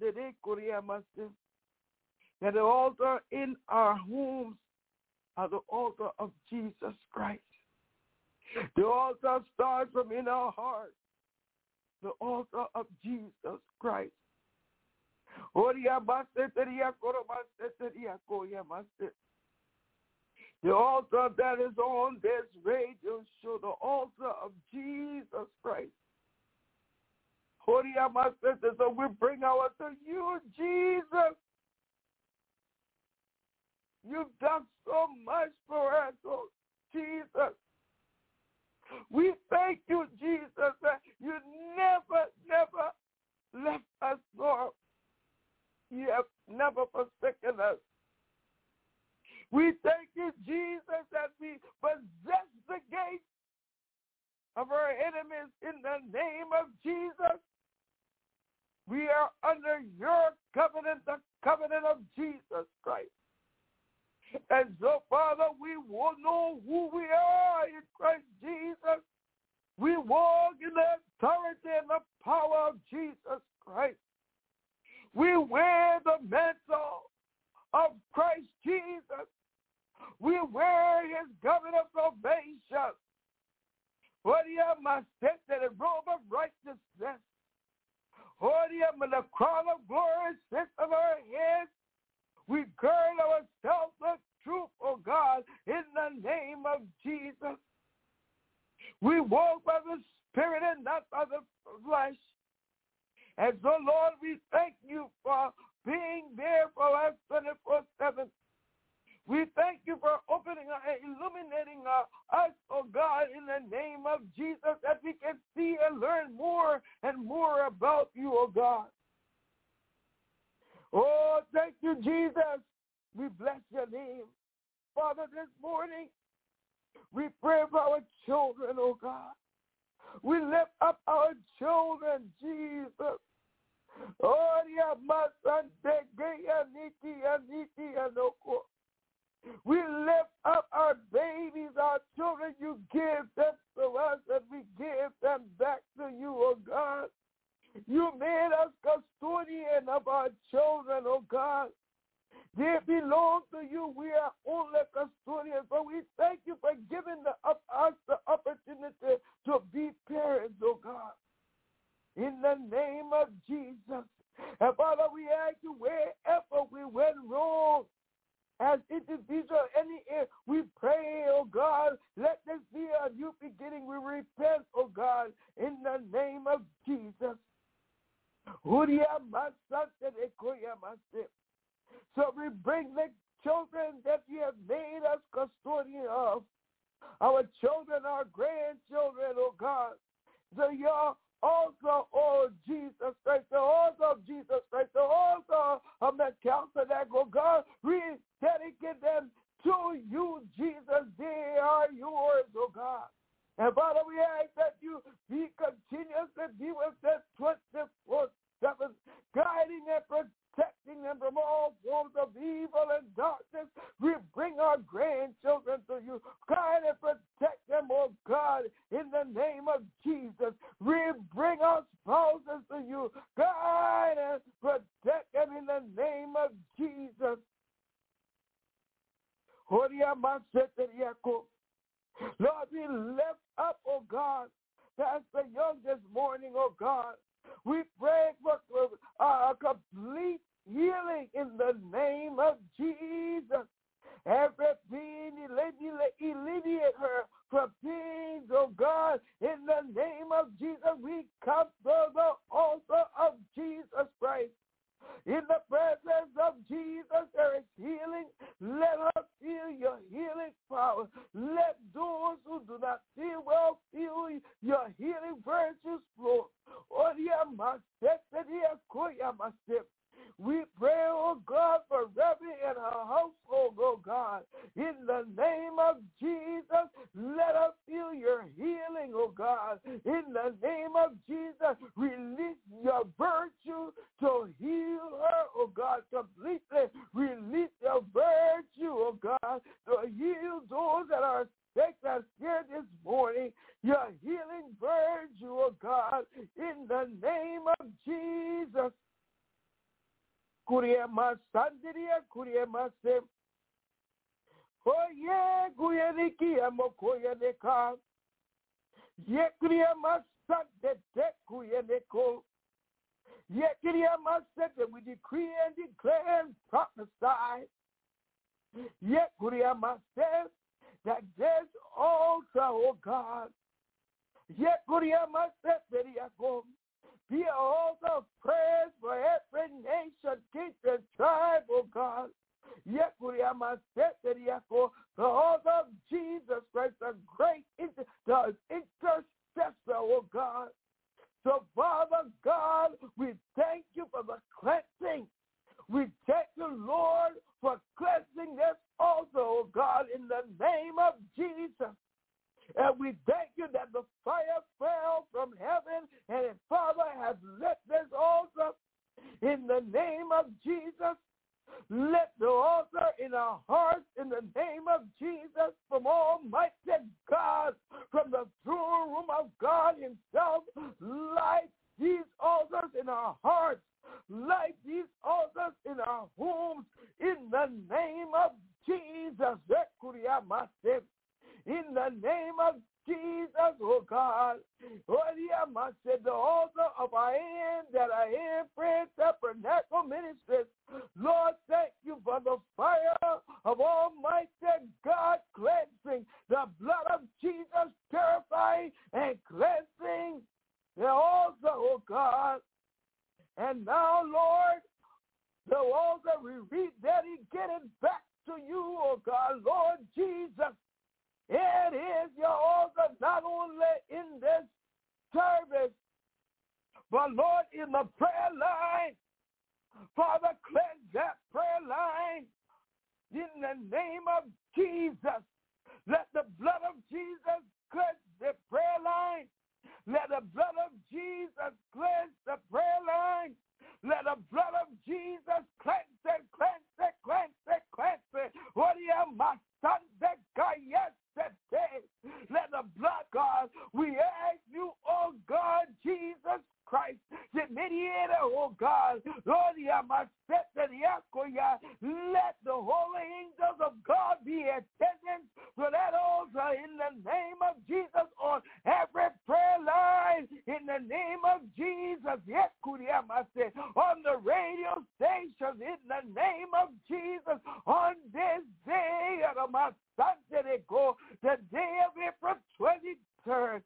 the altar in our homes are the altar of Jesus Christ. The altar starts from in our heart, the altar of Jesus Christ. The altar that is on this radio show, the altar of Jesus my sisters, so we bring our to you, Jesus. You've done so much for us, oh Jesus. We thank you, Jesus, that you never, never left us, Lord. You have never forsaken us. We thank you, Jesus, that we possess the gates of our enemies in the name of Jesus. We are under your covenant, the covenant of Jesus Christ. And so, Father, we will know who we are in Christ Jesus. We walk in the authority and the power of Jesus Christ. We wear the mantle of Christ Jesus. We wear his garment of salvation. What do you have, my set that a robe of righteousness? What do you have, the crown of glory sits on our heads? We gird ourselves with truth, oh God, in the name of Jesus. We walk by the Spirit and not by the flesh. And so, Lord, we thank you for being there for us twenty-four seven. We thank you for opening and illuminating us, oh God, in the name of Jesus, that we can see and learn more and more about you, oh God. Oh, thank you, Jesus. We bless your name. Father, this morning, we pray for our children, oh God. We lift up our children, Jesus. Oh, yeah, my son, we lift up our babies, our children. You give them to us, and we give them back to you, oh God. You made us custodian of our children, oh God. They belong to you. We are only custodians, but we thank you for giving the, up, us the opportunity to be parents, oh God. In the name of Jesus. And Father, we ask you wherever we went wrong, as individuals, any we pray, oh God, let this be a new beginning. We repent, oh God, in the name of Jesus. So we bring the children that you have made us custodian of. Our children, our grandchildren, oh God. So you're also, oh Jesus Christ, the also of Jesus Christ, the also of the counsel that, oh God, we dedicate them to you, Jesus. They are yours, oh God. And Father, we ask that you be continuously be with them twenty-four seven, guiding and protecting them from all forms of evil and darkness. We bring our grandchildren to you. Guide and protect them, oh God, in the name of Jesus. We bring our spouses to you. Guide and protect them in the name of Jesus. Lord, we lift up, oh God, Pastor Young this morning, oh God. We pray for a complete healing in the name of Jesus. Every pain, alleviate her from pains, oh God. In the name of Jesus, we come to the altar of Jesus Christ. In the presence of Jesus, there is healing. Let us feel your healing power. Let those who do not feel well feel your healing virtues flow. We pray, oh God, for Rebbe and her household, oh God. In the name of Jesus, let us feel your healing, oh God. In the name of Jesus, release your virtue to heal her, oh God, completely. Release your virtue, oh God, to heal those that are sick and scared this morning. Your healing virtue, oh God, in the name of Jesus. Kuriema sandiria kuriema se. Oye kuyeniki amokoyeneka. Ye kuriema sandete kuyeneko. Ye kuriema sete, we decree and declare and prophesy. Ye kuriema says that this altar, oh God. Ye kuriema sete riako. Be an altar of prayers for every nation, kindred, tribe, oh God. The altar of Jesus Christ, the great inter- the intercessor, oh God. So, Father God, we thank you for the cleansing. We thank you, Lord, for cleansing this altar, oh God, in the name of Jesus. And we thank you that the fire fell from heaven and the Father has lit this altar in the name of Jesus. Let the altar in our hearts in the name of Jesus from Almighty God, from the throne room of God himself, light these altars in our hearts, light these altars in our homes in the name of Jesus. In the name of Jesus, oh God. Oh, yeah, I said the altar of I am that I am, Prayer Tabernacle Ministries. Lord, thank you for the fire of Almighty God cleansing, the blood of Jesus purifying and cleansing the altar, oh God. And now, Lord, the altar we rededicated back to you, oh God, Lord Jesus. It is your altar not only in this service, but Lord, in the prayer line. Father, cleanse that prayer line in the name of Jesus. Let the blood of Jesus cleanse the prayer line. Let the blood of Jesus cleanse the prayer line. Let the blood of Jesus cleanse it, cleanse it, cleanse it, cleanse it. What do you my son that God yes today? Let the blood, God, we ask you, oh God, Jesus Christ, the mediator, oh God, Lord, let the holy angels of God be attendant to that altar in the name of Jesus on every prayer line in the name of Jesus. Yes, on the radio stations in the name of Jesus on this day of my Sunday, the day of April twenty-third.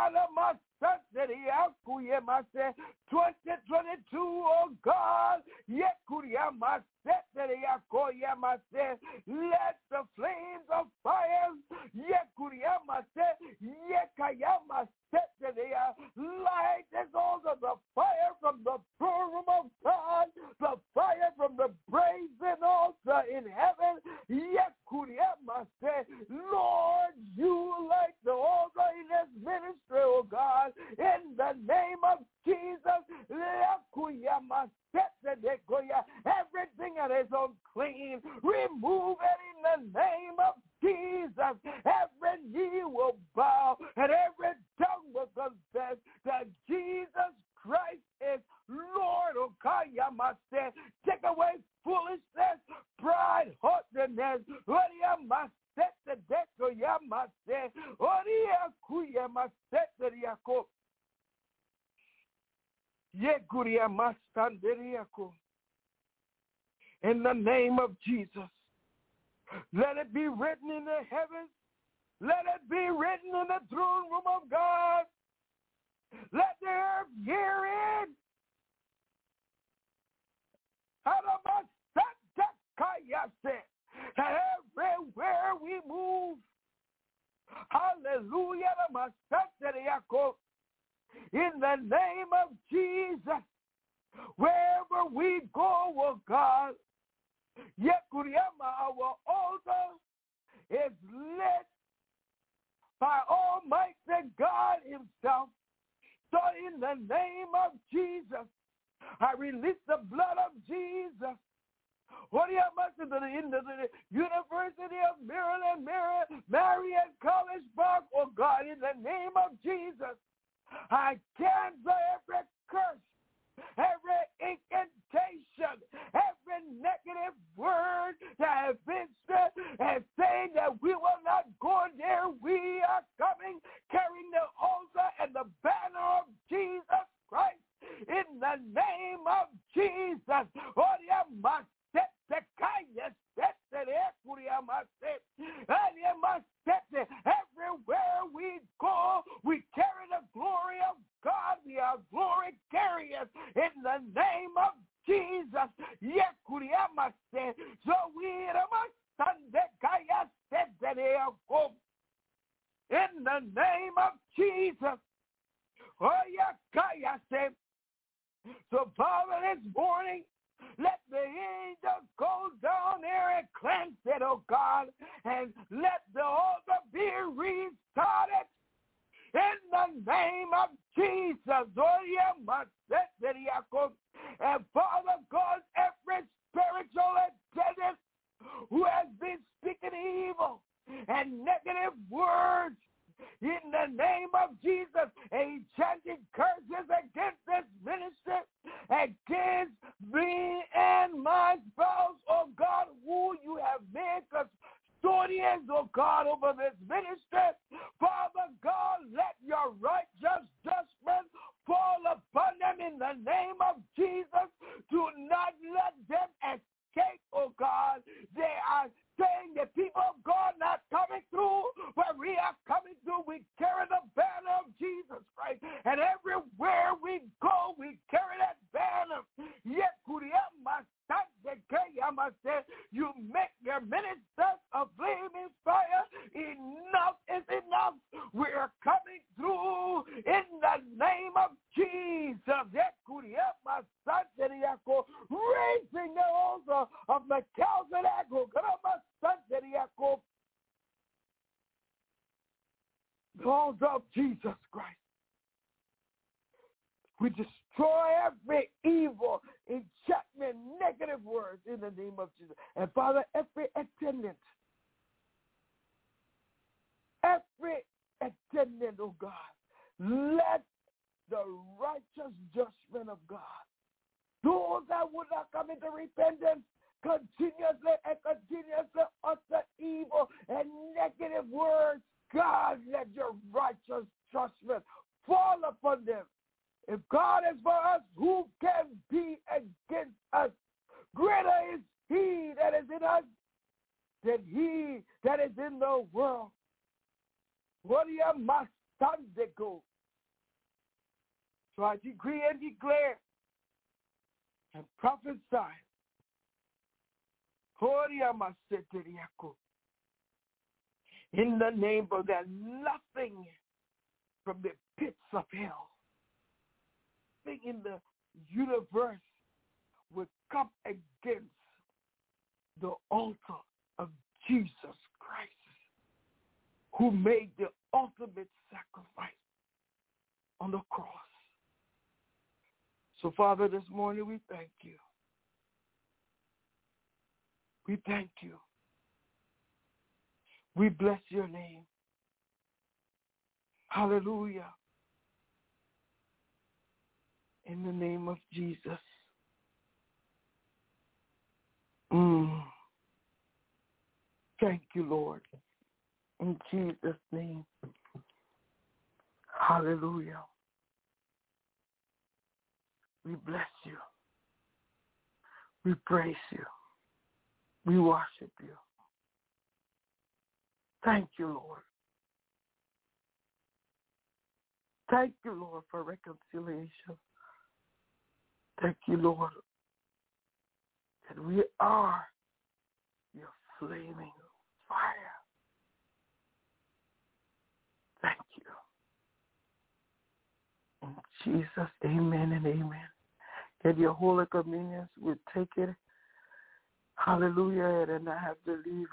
twenty twenty-two, oh God, let the flames of fire light is also the fire from the throne room of God, the fire from the brazen altar in heaven. Lord, you light the altar in this ministry, oh God, in the name of Jesus. Everything that is unclean, remove it in the name of Jesus. Every knee will bow and every tongue will confess that Jesus Christ is Lord. Oh God, take away foolishness, pride, haughtiness. In the name of Jesus, let it be written in the heavens. Let it be written in the throne room of God. Let the earth hear it. And everywhere we move, hallelujah, in the name of Jesus, wherever we go, oh God, our altar is lit by Almighty God himself. So in the name of Jesus, I release the blood of Jesus. What do you must in the University of Maryland, Marian College Park, oh God, in the name of Jesus, I cancel every curse, every incantation, every negative word that has been said and saying that we will not go there. We are coming, carrying the altar and the banner of Jesus Christ in the name of Jesus. Oh, yeah, my everywhere we go, we carry the glory of God. We are glory the name of Jesus. Yekuriamase. So we in the name of Jesus. Oh, yeah, say. So, Father, this morning, let the angels go down there and cleanse it, oh God, and let the altar be restarted in the name of Jesus. Oh, yeah, my and Father God, every spiritual attendant who has been speaking evil and negative words in the name of Jesus, and chanting curses against this ministry, against me and my spouse, oh God, who you have made custodians, oh God, over this ministry. Father God, let your righteous judgment fall upon them in the name of Jesus. Do not let them escape, oh God. They are saying the people of God not coming through, but we are coming through. We carry the banner of Jesus Christ, and everywhere we go, we carry that banner. Yet, you make your ministers a flaming fire. Enough is enough. We are coming through in the name of Jesus. Raising the altar of Melchizedek, the altar of Jesus Christ. We destroy every evil, enchantment, negative words in the name of Jesus. And Father, every attendant, every attendant, oh God, let the righteous judgment of God, those that would not come into repentance, continuously and continuously utter evil and negative words, God, let your righteous judgment fall upon them. If God is for us, who can be against us? Greater is he that is in us than he that is in the world. What do you must stand to go? So I decree and declare and prophesy. In the name of that, nothing from the pits of hell, nothing in the universe will come against the altar of Jesus Christ, who made the ultimate sacrifice on the cross. So, Father, this morning we thank you. We thank you. We bless your name. Hallelujah. In the name of Jesus. Mm. Thank you, Lord. In Jesus' name. Hallelujah. We bless you. We praise you. We worship you. Thank you, Lord. Thank you, Lord, for reconciliation. Thank you, Lord, that we are your flaming fire. Thank you. In Jesus, amen and amen. Get your Holy Communions. We'll take it. Hallelujah. And I have to leave.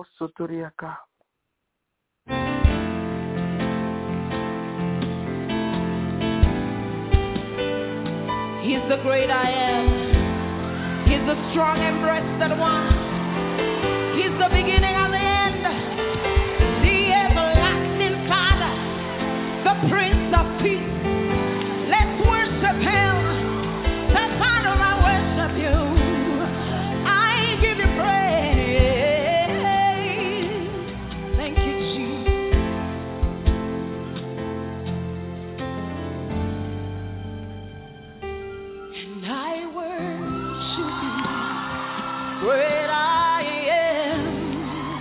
He's the great I am. He's the strong and breasted one. He's the beginning and the end. The everlasting Father, the Prince of Peace. Let's worship him. The Father, I worship you. I give you praise. Thank you, Jesus. And I worship you, great I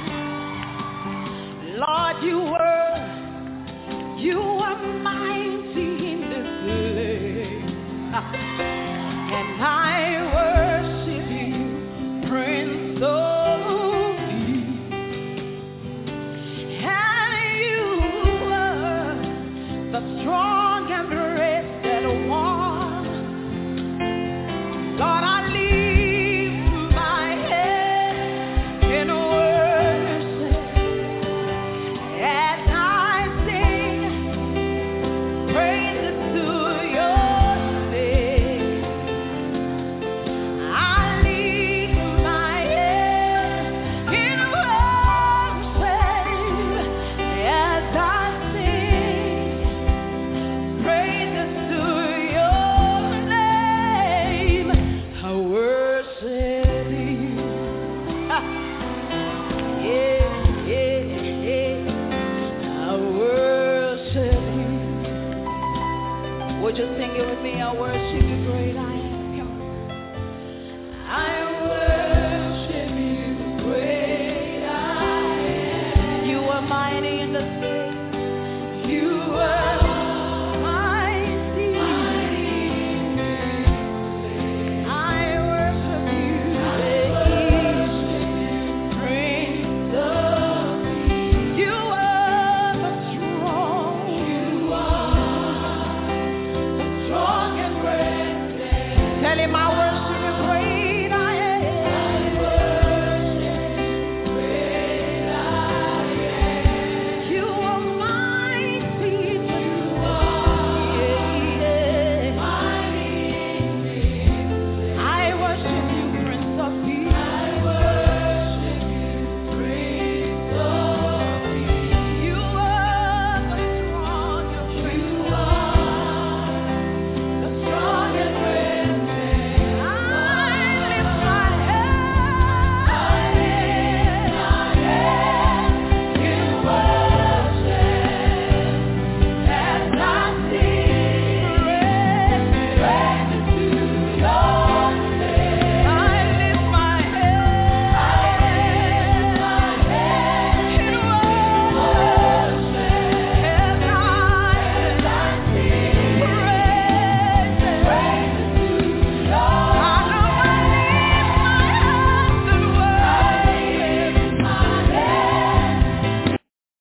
am. Lord, you were, you are mighty. Would you sing it with me? I worship you, great I am. Come on. I worship you, great I am. You are mighty in the sea. You are mighty. I worship you, Prince of Peace. You are the strong. You are the strong and great. Tell him I worship you, great I am. I worship you, great I am. You are mighty. You are mighty. I worship you, Prince of Peace. I worship you, Prince of Peace. You are the strong. You are the strong and great man. I lift my head. I lift my head in worship as I sing praises to your name. I lift my head. I lift my head in worship as I sing praises to your name.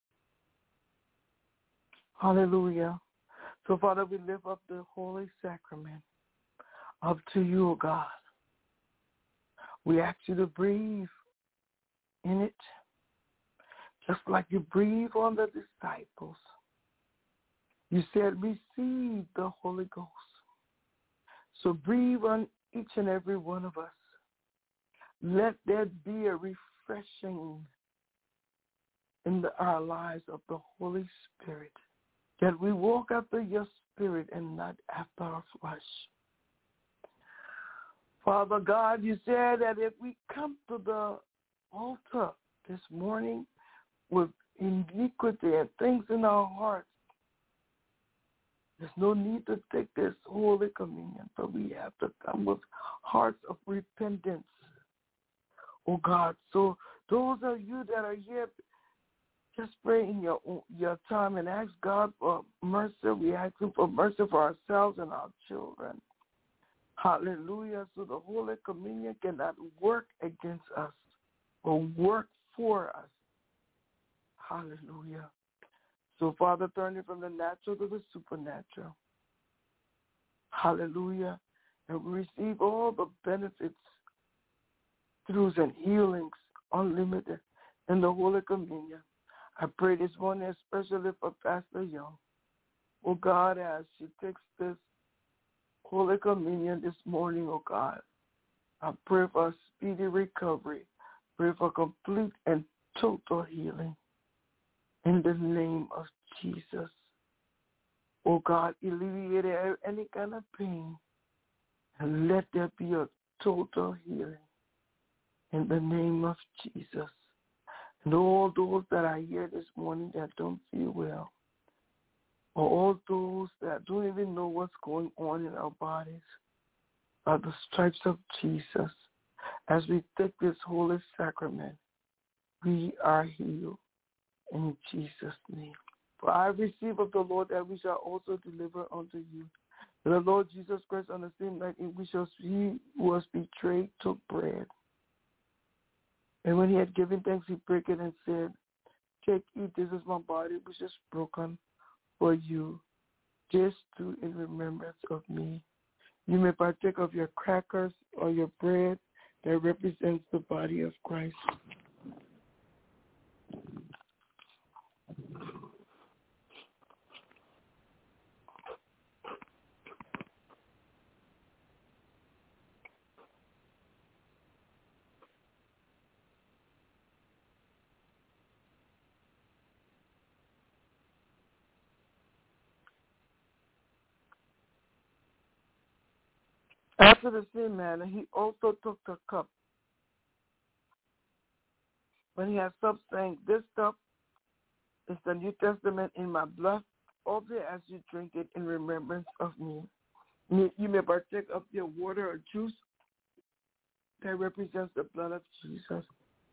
Hallelujah. So, Father, we lift up the Holy Sacrament up to you, O God. We ask you to breathe in it, just like you breathe on the disciples. You said, receive the Holy Ghost. So breathe on each and every one of us. Let there be a refreshing in the, our lives of the Holy Spirit, that we walk after your Spirit and not after our flesh. Father God, you said that if we come to the altar this morning with iniquity and things in our hearts, there's no need to take this Holy Communion, but we have to come with hearts of repentance, oh God. So those of you that are here, just pray in your your time and ask God for mercy. We ask him for mercy for ourselves and our children. Hallelujah. So the Holy Communion cannot work against us or work for us. Hallelujah. So, Father, turn it from the natural to the supernatural. Hallelujah. And we receive all the benefits, truths, and healings unlimited in the Holy Communion. I pray this morning especially for Pastor Young. Oh, God, as she takes this Holy Communion this morning, oh, God, I pray for a speedy recovery. Pray for complete and total healing. In the name of Jesus. Oh God, alleviate any kind of pain and let there be a total healing. In the name of Jesus. And all those that are here this morning that don't feel well, or all those that don't even know what's going on in our bodies, by the stripes of Jesus, as we take this holy sacrament, we are healed. In Jesus' name. For I receive of the Lord that we shall also deliver unto you. The Lord Jesus Christ, on the same night in which he was betrayed, took bread. And when he had given thanks, he broke it and said, take, eat, this is my body, which is broken for you. This do in remembrance of me. You may partake of your crackers or your bread that represents the body of Christ. After the same manner, he also took the cup. When he had supped, saying, this cup is the New Testament in my blood. often as you drink it in remembrance of me. You you may partake of the water or juice that represents the blood of Jesus.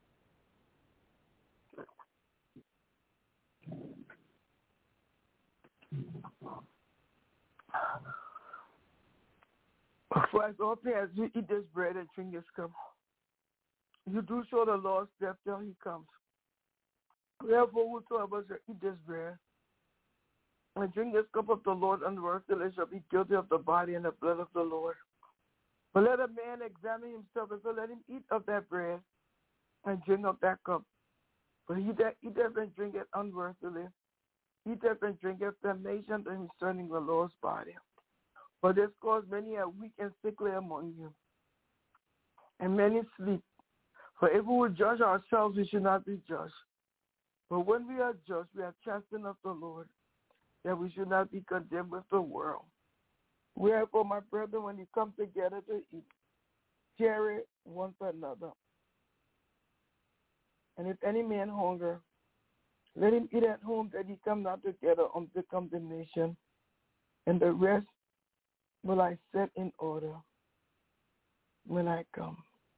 For as often as you eat this bread and drink this cup, you do show the Lord's death till he comes. Therefore, whosoever shall eat this bread and drink this cup of the Lord unworthily shall be guilty of the body and the blood of the Lord. But let a man examine himself, and so let him eat of that bread and drink of that cup. For he that eateth and drinketh unworthily, eateth and drinketh damnation concerning the Lord's body. For this cause many are weak and sickly among you, and many sleep. For if we would judge ourselves, we should not be judged. But when we are judged, we are chastened of the Lord, that we should not be condemned with the world. Wherefore, my brethren, when you come together to eat, share it one for another. And if any man hunger, let him eat at home, that he come not together unto condemnation. And the rest will I set in order when I come.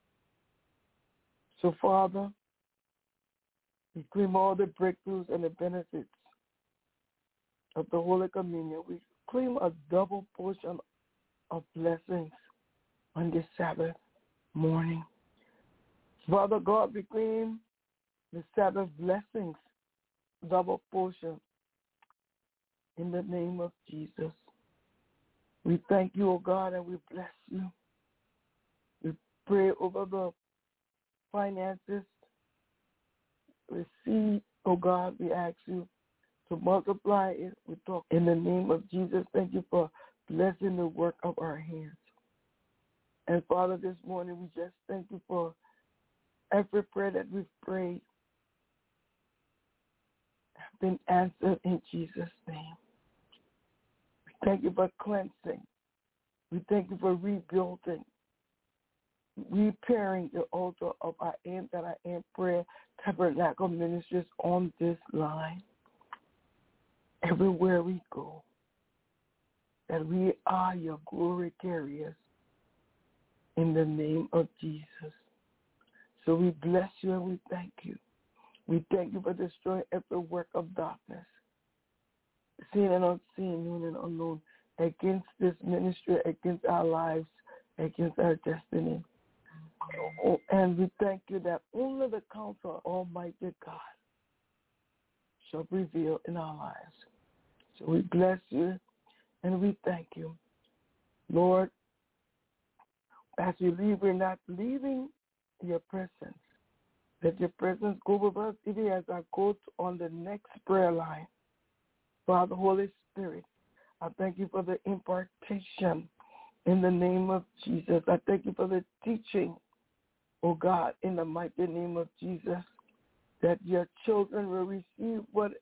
So, Father, we claim all the breakthroughs and the benefits of the Holy Communion. We claim a double portion of blessings on this Sabbath morning. Father God, we claim the Sabbath blessings, double portion, in the name of Jesus. We thank you, O God, and we bless you. We pray over the finances. Receive, oh God, we ask you to multiply it. We talk in the name of Jesus. Thank you for blessing the work of our hands. And Father, this morning we just thank you for every prayer that we've prayed have been answered in Jesus' name. We thank you for cleansing. We thank you for rebuilding, repairing the altar of I Am That I Am Prayer Tabernacle Ministries on this line. Everywhere we go, that we are your glory carriers in the name of Jesus. So we bless you and we thank you. We thank you for destroying every work of darkness, seen and unseen, known and unknown, against this ministry, against our lives, against our destiny. Oh, and we thank you that only the counsel of Almighty God shall prevail in our lives. So we bless you and we thank you. Lord, as we leave, we're not leaving your presence. Let your presence go with us even as I go on the next prayer line. Father, Holy Spirit, I thank you for the impartation in the name of Jesus. I thank you for the teaching, oh God, in the mighty name of Jesus, that your children will receive what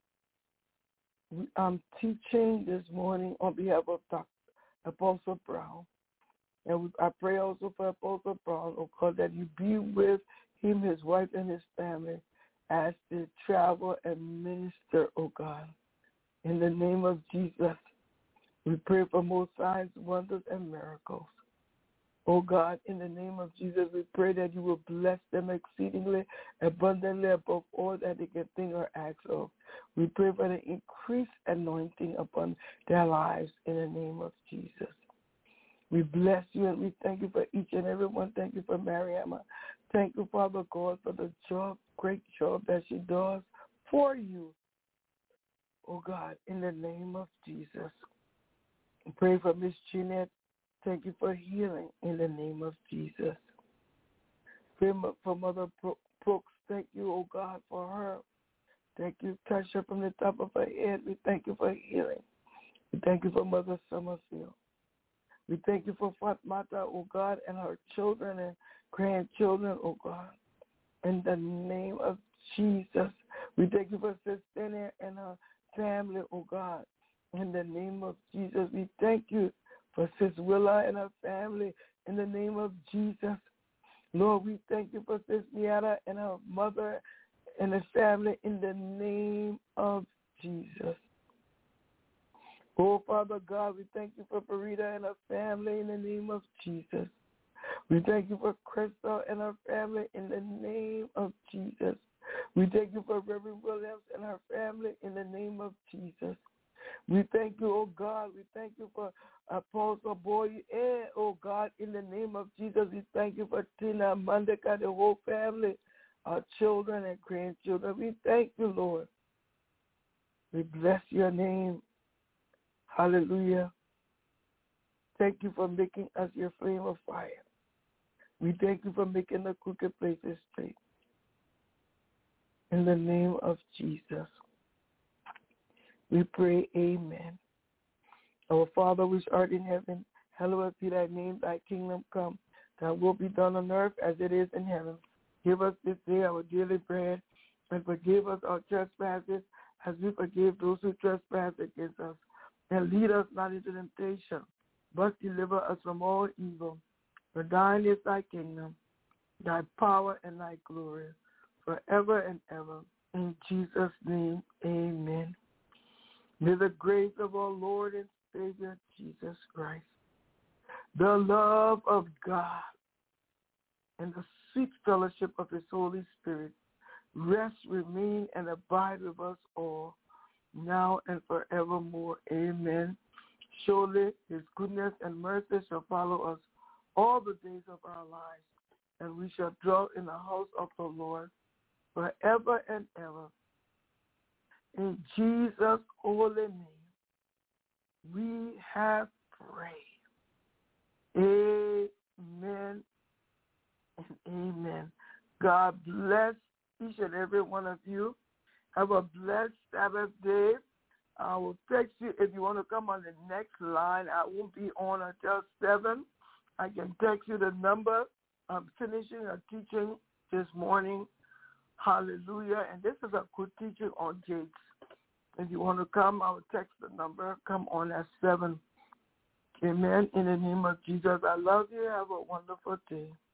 I'm teaching this morning on behalf of Doctor Apostle Brown. And I pray also for Apostle Brown, oh God, that you be with him, his wife, and his family as they travel and minister, oh God. In the name of Jesus, we pray for more signs, wonders, and miracles. Oh God, in the name of Jesus, we pray that you will bless them exceedingly, abundantly above all that they can think or ask of. We pray for the increased anointing upon their lives in the name of Jesus. We bless you and we thank you for each and every one. Thank you for Mariama. Thank you, Father God, for the job, great job that she does for you. Oh God, in the name of Jesus. We pray for Miss Jeanette. Thank you for healing in the name of Jesus. Pray for Mother Brooks. Thank you, oh God, for her. Thank you. Touch her from the top of her head. We thank you for healing. We thank you for Mother Summerfield. We thank you for Fatmata, oh God, and her children and grandchildren, oh God. In the name of Jesus, we thank you for Sister and her family, oh God. In the name of Jesus, we thank you for Sis Willa and her family. In the name of Jesus, Lord, we thank you for Sis Miata and her mother and her family. In the name of Jesus. Oh, Father God, we thank you for Farida and her family in the name of Jesus. We thank you for Crystal and her family in the name of Jesus. We thank you for Reverend Williams and her family in the name of Jesus. We thank you, oh God. We thank you for Apostle Boy, and oh God, in the name of Jesus, we thank you for Tina, Mandeka, the whole family, our children and grandchildren. We thank you, Lord. We bless your name. Hallelujah. Thank you for making us your flame of fire. We thank you for making the crooked places straight. In the name of Jesus, we pray, amen. Our Father which art in heaven, hallowed be thy name, thy kingdom come. Thy will be done on earth as it is in heaven. Give us this day our daily bread, and forgive us our trespasses as we forgive those who trespass against us. And lead us not into temptation, but deliver us from all evil. For thine is thy kingdom, thy power, and thy glory, forever and ever. In Jesus' name, amen. May the grace of our Lord and Savior Jesus Christ, the love of God, and the sweet fellowship of his Holy Spirit rest, remain, and abide with us all, now and forevermore. Amen. Surely his goodness and mercy shall follow us all the days of our lives, and we shall dwell in the house of the Lord forever and ever. In Jesus' holy name, we have prayed. Amen and amen. God bless each and every one of you. Have a blessed Sabbath day. I will text you if you want to come on the next line. I won't be on until seven. I can text you the number. I'm finishing a teaching this morning. Hallelujah. And this is a good teaching on Jakes. If you want to come, I will text the number. Come on at seven. Amen. In the name of Jesus, I love you. Have a wonderful day.